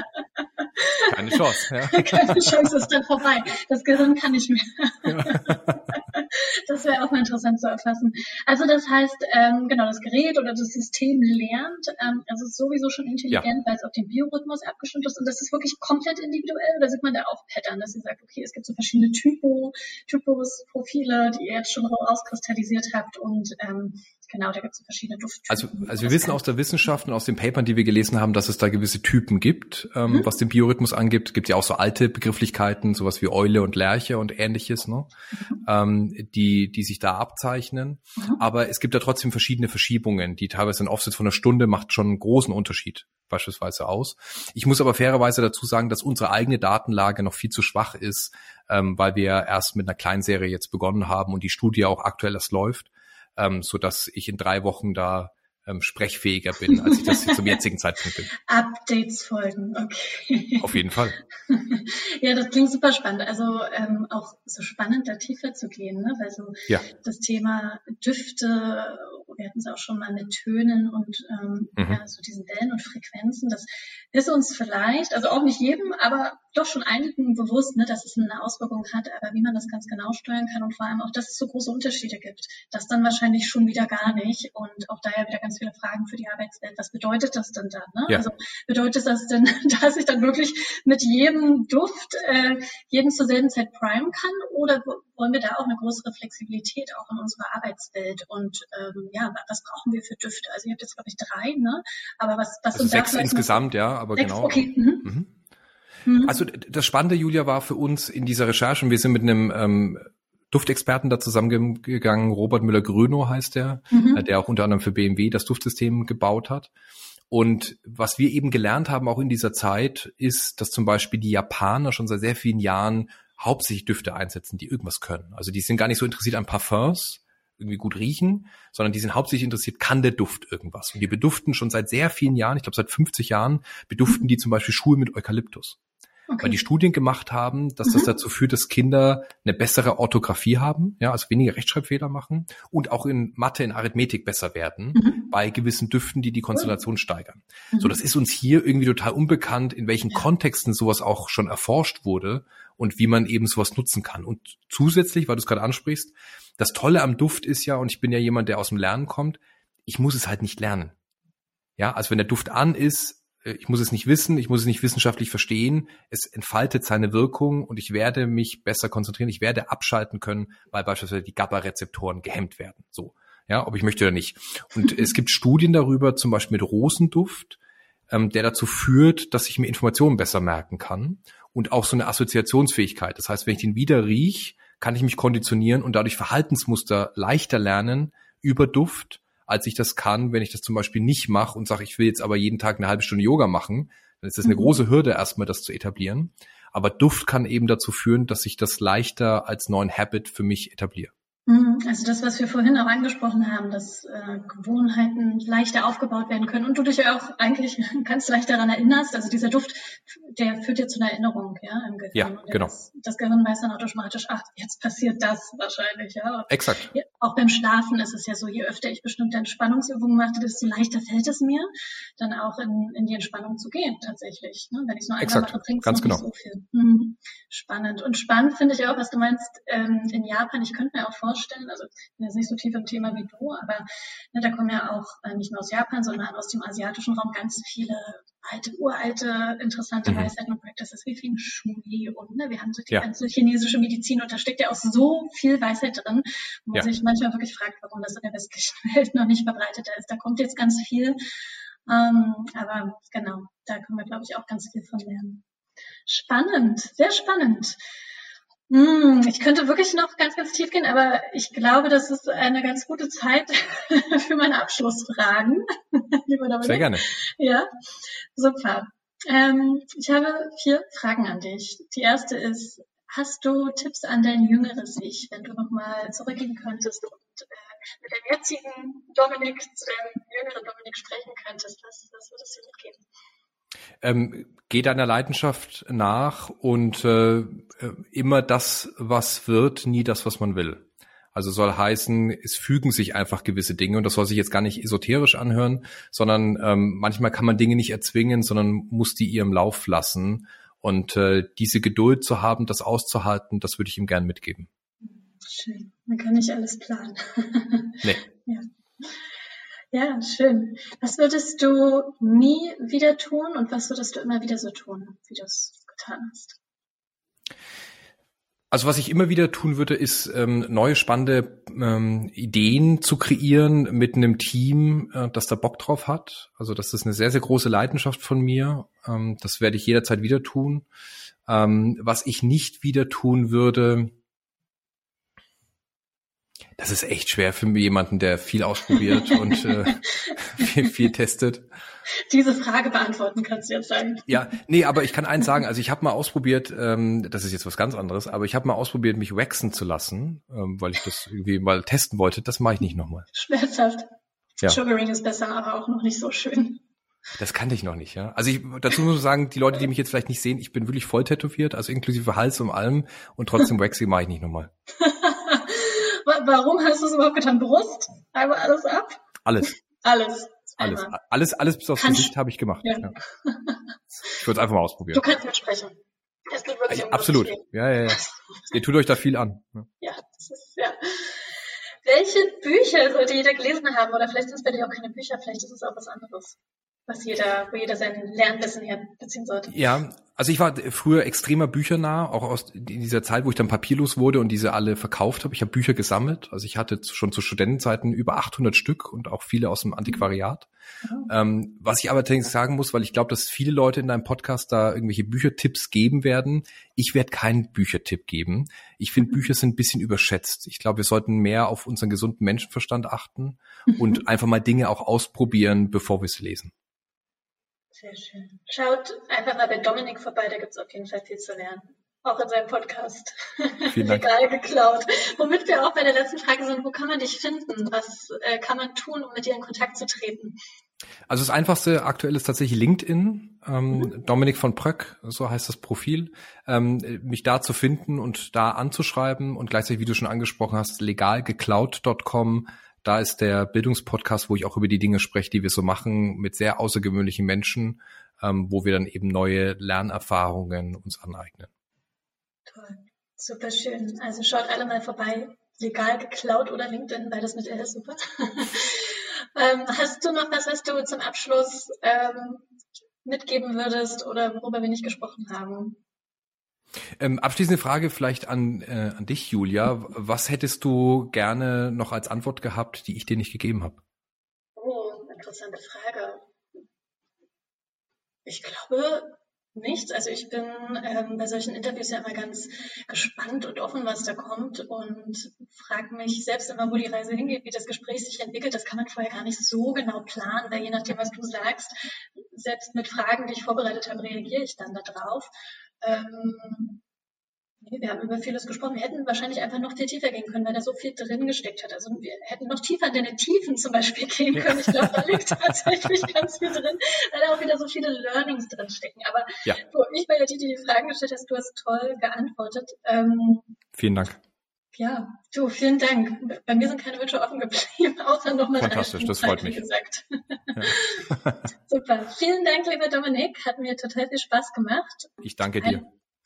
Keine Chance. Ja. Keine Chance, ist dann vorbei. Das Gehirn kann nicht mehr. Ja. Das wäre auch mal interessant zu erfassen. Also das heißt, ähm, genau, das Gerät oder das System lernt, ähm, also es ist sowieso schon intelligent, ja. weil es auf den Biorhythmus abgestimmt ist. Und das ist wirklich komplett individuell. Oder sieht man da auch Pattern, dass ihr sagt, okay, es gibt so verschiedene Typo, Typos, Profile, die ihr jetzt schon rauskristallisiert habt und ähm, genau, da gibt es so verschiedene Dufttypen. Also, also wir wissen aus der Wissenschaft und aus den Papern, die wir gelesen haben, dass es da gewisse Typen gibt, ähm, mhm. was den Biorhythmus angibt. Es gibt ja auch so alte Begrifflichkeiten, sowas wie Eule und Lerche und ähnliches, ne? Mhm. Ähm, die, die sich da abzeichnen. Mhm. Aber es gibt da trotzdem verschiedene Verschiebungen, die teilweise ein Offset von einer Stunde macht schon einen großen Unterschied beispielsweise aus. Ich muss aber fairerweise dazu sagen, dass unsere eigene Datenlage noch viel zu schwach ist, ähm, weil wir erst mit einer Kleinserie jetzt begonnen haben und die Studie auch aktuell erst läuft. Ähm, so dass ich in drei Wochen da ähm, sprechfähiger bin, als ich das zum jetzigen Zeitpunkt bin. Updates folgen, okay. Auf jeden Fall. Ja, das klingt super spannend. Also ähm, auch so spannend, da tiefer zu gehen, ne? Weil so ja. das Thema Düfte wir hatten es auch schon mal mit Tönen und ähm, Mhm. ja, so diesen Wellen und Frequenzen. Das ist uns vielleicht, also auch nicht jedem, aber doch schon einigen bewusst, ne, dass es eine Auswirkung hat, aber wie man das ganz genau steuern kann und vor allem auch, dass es so große Unterschiede gibt. Das dann wahrscheinlich schon wieder gar nicht und auch daher wieder ganz viele Fragen für die Arbeitswelt. Was bedeutet das denn dann? Ne? Ja. Also bedeutet das denn, dass ich dann wirklich mit jedem Duft äh, jeden zur selben Zeit primen kann oder wollen wir da auch eine größere Flexibilität auch in unserer Arbeitswelt und ähm, ja, was brauchen wir für Düfte? Also ihr habt jetzt, glaube ich, drei, ne? Aber was, was Also sind da sechs vielleicht insgesamt, ja, aber noch? Sechs, genau. okay. Mhm. Mhm. Mhm. Also das Spannende, Julia, war für uns in dieser Recherche, und wir sind mit einem ähm, Duftexperten da zusammengegangen, Robert Müller-Grönow heißt der, Mhm. äh, der auch unter anderem für B M W das Duftsystem gebaut hat. Und was wir eben gelernt haben, auch in dieser Zeit, ist, dass zum Beispiel die Japaner schon seit sehr vielen Jahren hauptsächlich Düfte einsetzen, die irgendwas können. Also die sind gar nicht so interessiert an Parfums, irgendwie gut riechen, sondern die sind hauptsächlich interessiert, kann der Duft irgendwas? Und die beduften schon seit sehr vielen Jahren, ich glaube seit fünfzig Jahren, beduften die zum Beispiel Schuhe mit Eukalyptus. Okay. Weil die Studien gemacht haben, dass das Mhm. dazu führt, dass Kinder eine bessere Orthographie haben, ja, also weniger Rechtschreibfehler machen und auch in Mathe, in Arithmetik besser werden Mhm. bei gewissen Düften, die die Konzentration steigern. Mhm. So, das ist uns hier irgendwie total unbekannt, in welchen Ja. Kontexten sowas auch schon erforscht wurde und wie man eben sowas nutzen kann. Und zusätzlich, weil du es gerade ansprichst, das Tolle am Duft ist ja, und ich bin ja jemand, der aus dem Lernen kommt, ich muss es halt nicht lernen. Ja, also wenn der Duft an ist, äh, ich muss es nicht wissen, ich muss es nicht wissenschaftlich verstehen, es entfaltet seine Wirkung und ich werde mich besser konzentrieren, ich werde abschalten können, weil beispielsweise die GABA-Rezeptoren gehemmt werden. So, ja, ob ich möchte oder nicht. Und es gibt Studien darüber, zum Beispiel mit Rosenduft, ähm, der dazu führt, dass ich mir Informationen besser merken kann und auch so eine Assoziationsfähigkeit. Das heißt, wenn ich den wieder riech, kann ich mich konditionieren und dadurch Verhaltensmuster leichter lernen über Duft, als ich das kann, wenn ich das zum Beispiel nicht mache und sage, ich will jetzt aber jeden Tag eine halbe Stunde Yoga machen. Dann ist das eine Mhm. große Hürde, erstmal das zu etablieren. Aber Duft kann eben dazu führen, dass ich das leichter als neuen Habit für mich etabliere. Mhm. Also das, was wir vorhin auch angesprochen haben, dass äh, Gewohnheiten leichter aufgebaut werden können und du dich ja auch eigentlich ganz leicht daran erinnerst. Also dieser Duft, der führt ja zu einer Erinnerung, ja, im Gehirn. Ja, Und genau. Das, das Gehirn weiß dann automatisch, ach, jetzt passiert das wahrscheinlich, ja. Exakt. Ja, auch beim Schlafen ist es ja so, je öfter ich bestimmte Entspannungsübungen mache, desto leichter fällt es mir, dann auch in, in die Entspannung zu gehen, tatsächlich. Ne? Wenn ich es nur einmal Exakt, mache, bringt es ganz noch nicht genau. so viel. Mhm. Spannend. Und spannend finde ich auch, was du meinst, ähm, in Japan, ich könnte mir auch vorstellen, also ich bin jetzt nicht so tief im Thema wie du, aber ne, da kommen ja auch äh, nicht nur aus Japan, sondern aus dem asiatischen Raum ganz viele alte, uralte, interessante Mhm. Weisheiten und Practices wie Feng Shui und ne, wir haben so die Ja. ganze chinesische Medizin und da steckt ja auch so viel Weisheit drin, wo man Ja. sich manchmal wirklich fragt, warum das in der westlichen Welt noch nicht verbreiteter ist. Da kommt jetzt ganz viel, ähm, aber genau, da können wir, glaube ich, auch ganz viel von lernen. Spannend, sehr spannend. Hm, ich könnte wirklich noch ganz, ganz tief gehen, aber ich glaube, das ist eine ganz gute Zeit für meine Abschlussfragen. Lieber Dominik. Sehr gerne. Ja, super. Ähm, ich habe vier Fragen an dich. Die erste ist, hast du Tipps an dein jüngeres Ich, wenn du nochmal zurückgehen könntest und äh, mit dem jetzigen Dominik zu deinem jüngeren Dominik sprechen könntest? Was, was würdest du mitgeben? Ähm, geh deiner Leidenschaft nach und äh, immer das, was wird, nie das, was man will. Also soll heißen, es fügen sich einfach gewisse Dinge und das soll sich jetzt gar nicht esoterisch anhören, sondern ähm, manchmal kann man Dinge nicht erzwingen, sondern muss die ihrem Lauf lassen. Und äh, diese Geduld zu haben, das auszuhalten, das würde ich ihm gern mitgeben. Schön. Man kann nicht alles planen. Nee. Ja. Ja, schön. Was würdest du nie wieder tun und was würdest du immer wieder so tun, wie du es getan hast? Also was ich immer wieder tun würde, ist ähm, neue spannende ähm, Ideen zu kreieren mit einem Team, äh, das da Bock drauf hat. Also das ist eine sehr, sehr große Leidenschaft von mir. Ähm, das werde ich jederzeit wieder tun. Ähm, was ich nicht wieder tun würde, das ist echt schwer für jemanden, der viel ausprobiert und äh, viel, viel testet. Diese Frage beantworten kannst du jetzt sagen. Ja, nee, aber ich kann eins sagen, also ich habe mal ausprobiert, ähm, das ist jetzt was ganz anderes, aber ich habe mal ausprobiert, mich waxen zu lassen, ähm, weil ich das irgendwie mal testen wollte. Das mache ich nicht nochmal. Schmerzhaft. Ja. Sugaring ist besser, aber auch noch nicht so schön. Das kannte ich noch nicht, ja. Also ich, dazu muss ich sagen, die Leute, die mich jetzt vielleicht nicht sehen, ich bin wirklich voll tätowiert, also inklusive Hals und allem und trotzdem Waxing mache ich nicht nochmal. Warum hast du es überhaupt getan? Brust? Einmal alles ab? Alles. Alles. Alles. Alles, alles bis aufs Kann Gesicht ich- habe ich gemacht. Ja. Ja. Ich würde es einfach mal ausprobieren. Du kannst mitsprechen. Es geht wirklich um Absolut. gutes Leben. Ja, ja, ja. Ihr tut euch da viel an. Ja, das ist, ja. Welche Bücher sollte jeder gelesen haben? Oder vielleicht sind es bei dir auch keine Bücher, vielleicht ist es auch was anderes, was jeder, wo jeder sein Lernwissen herbeziehen sollte. Ja, also ich war früher extremer büchernah, auch aus dieser Zeit, wo ich dann papierlos wurde und diese alle verkauft habe. Ich habe Bücher gesammelt. Also ich hatte schon zu Studentenzeiten über achthundert Stück und auch viele aus dem Antiquariat. Mhm. Ähm, was ich allerdings sagen muss, weil ich glaube, dass viele Leute in deinem Podcast da irgendwelche Büchertipps geben werden. Ich werde keinen Büchertipp geben. Ich finde, Bücher sind ein bisschen überschätzt. Ich glaube, wir sollten mehr auf unseren gesunden Menschenverstand achten und einfach mal Dinge auch ausprobieren, bevor wir sie lesen. Sehr schön. Schaut einfach mal bei Dominik vorbei, da gibt es auf jeden Fall viel zu lernen. Auch in seinem Podcast. Vielen Dank. Legal geklaut. Womit wir auch bei der letzten Frage sind, wo kann man dich finden? Was äh, kann man tun, um mit dir in Kontakt zu treten? Also das Einfachste aktuell ist tatsächlich LinkedIn, ähm, mhm. Dominik von Pröck, so heißt das Profil, ähm, mich da zu finden und da anzuschreiben und gleichzeitig, wie du schon angesprochen hast, legal geklaut Punkt com. Da ist der Bildungspodcast, wo ich auch über die Dinge spreche, die wir so machen, mit sehr außergewöhnlichen Menschen, ähm, wo wir dann eben neue Lernerfahrungen uns aneignen. Toll, super schön. Also schaut alle mal vorbei. Legal geklaut oder LinkedIn, beides mit L, super. ähm, hast du noch was, was du zum Abschluss ähm, mitgeben würdest oder worüber wir nicht gesprochen haben? Ähm, abschließende Frage vielleicht an, äh, an dich, Julia. Was hättest du gerne noch als Antwort gehabt, die ich dir nicht gegeben habe? Oh, interessante Frage. Ich glaube nichts. Also ich bin ähm, bei solchen Interviews ja immer ganz gespannt und offen, was da kommt und frage mich selbst immer, wo die Reise hingeht, wie das Gespräch sich entwickelt. Das kann man vorher gar nicht so genau planen, weil je nachdem, was du sagst, selbst mit Fragen, die ich vorbereitet habe, reagiere ich dann da drauf. Ähm, nee, wir haben über vieles gesprochen. Wir hätten wahrscheinlich einfach noch viel tiefer gehen können, weil da so viel drin gesteckt hat. Also wir hätten noch tiefer in deine Tiefen zum Beispiel gehen können. Ich glaube, da liegt tatsächlich ganz viel drin, weil da auch wieder so viele Learnings drin stecken. Aber ja. du, ich war ja die, die die Fragen gestellt hast. Du hast toll geantwortet. Ähm, Vielen Dank. Ja, du, vielen Dank. Bei mir sind keine Wünsche offen geblieben, außer nochmal Fantastisch, das freut mich. Gesagt. Ja. Super. Vielen Dank, lieber Dominik. Hat mir total viel Spaß gemacht. Ich danke dir.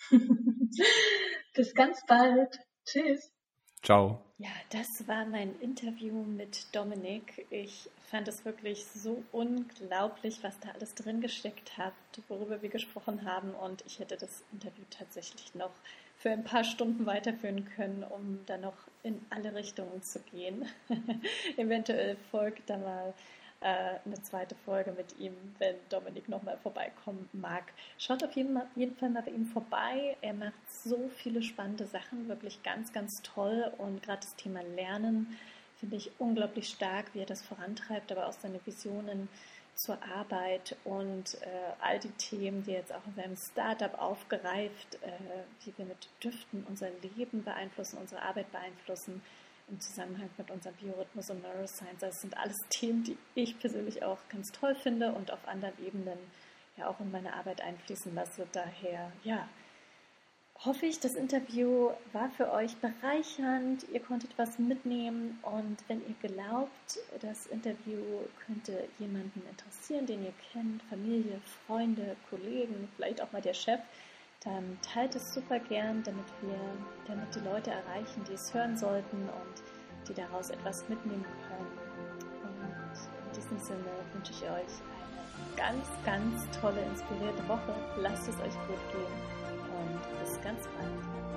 Bis ganz bald. Tschüss. Ciao. Ja, das war mein Interview mit Dominik. Ich fand es wirklich so unglaublich, was da alles drin gesteckt hat, worüber wir gesprochen haben. Und ich hätte das Interview tatsächlich noch für ein paar Stunden weiterführen können, um dann noch in alle Richtungen zu gehen. Eventuell folgt da mal äh, eine zweite Folge mit ihm, wenn Dominik nochmal vorbeikommen mag. Schaut auf jeden, jeden Fall mal bei ihm vorbei. Er macht so viele spannende Sachen, wirklich ganz, ganz toll. Und gerade das Thema Lernen finde ich unglaublich stark, wie er das vorantreibt, aber auch seine Visionen zur Arbeit und äh, all die Themen, die jetzt auch in seinem Startup aufgreift, äh, wie wir mit Düften unser Leben beeinflussen, unsere Arbeit beeinflussen, im Zusammenhang mit unserem Biorhythmus und Neuroscience. Das sind alles Themen, die ich persönlich auch ganz toll finde und auf anderen Ebenen ja auch in meine Arbeit einfließen lasse. Daher, ja, hoffe ich, das Interview war für euch bereichernd, ihr konntet was mitnehmen und wenn ihr glaubt, das Interview könnte jemanden interessieren, den ihr kennt, Familie, Freunde, Kollegen, vielleicht auch mal der Chef, dann teilt es super gern, damit wir, damit die Leute erreichen, die es hören sollten und die daraus etwas mitnehmen können. Und in diesem Sinne wünsche ich euch eine ganz, ganz tolle, inspirierte Woche. Lasst es euch gut gehen. Und bis ganz bald.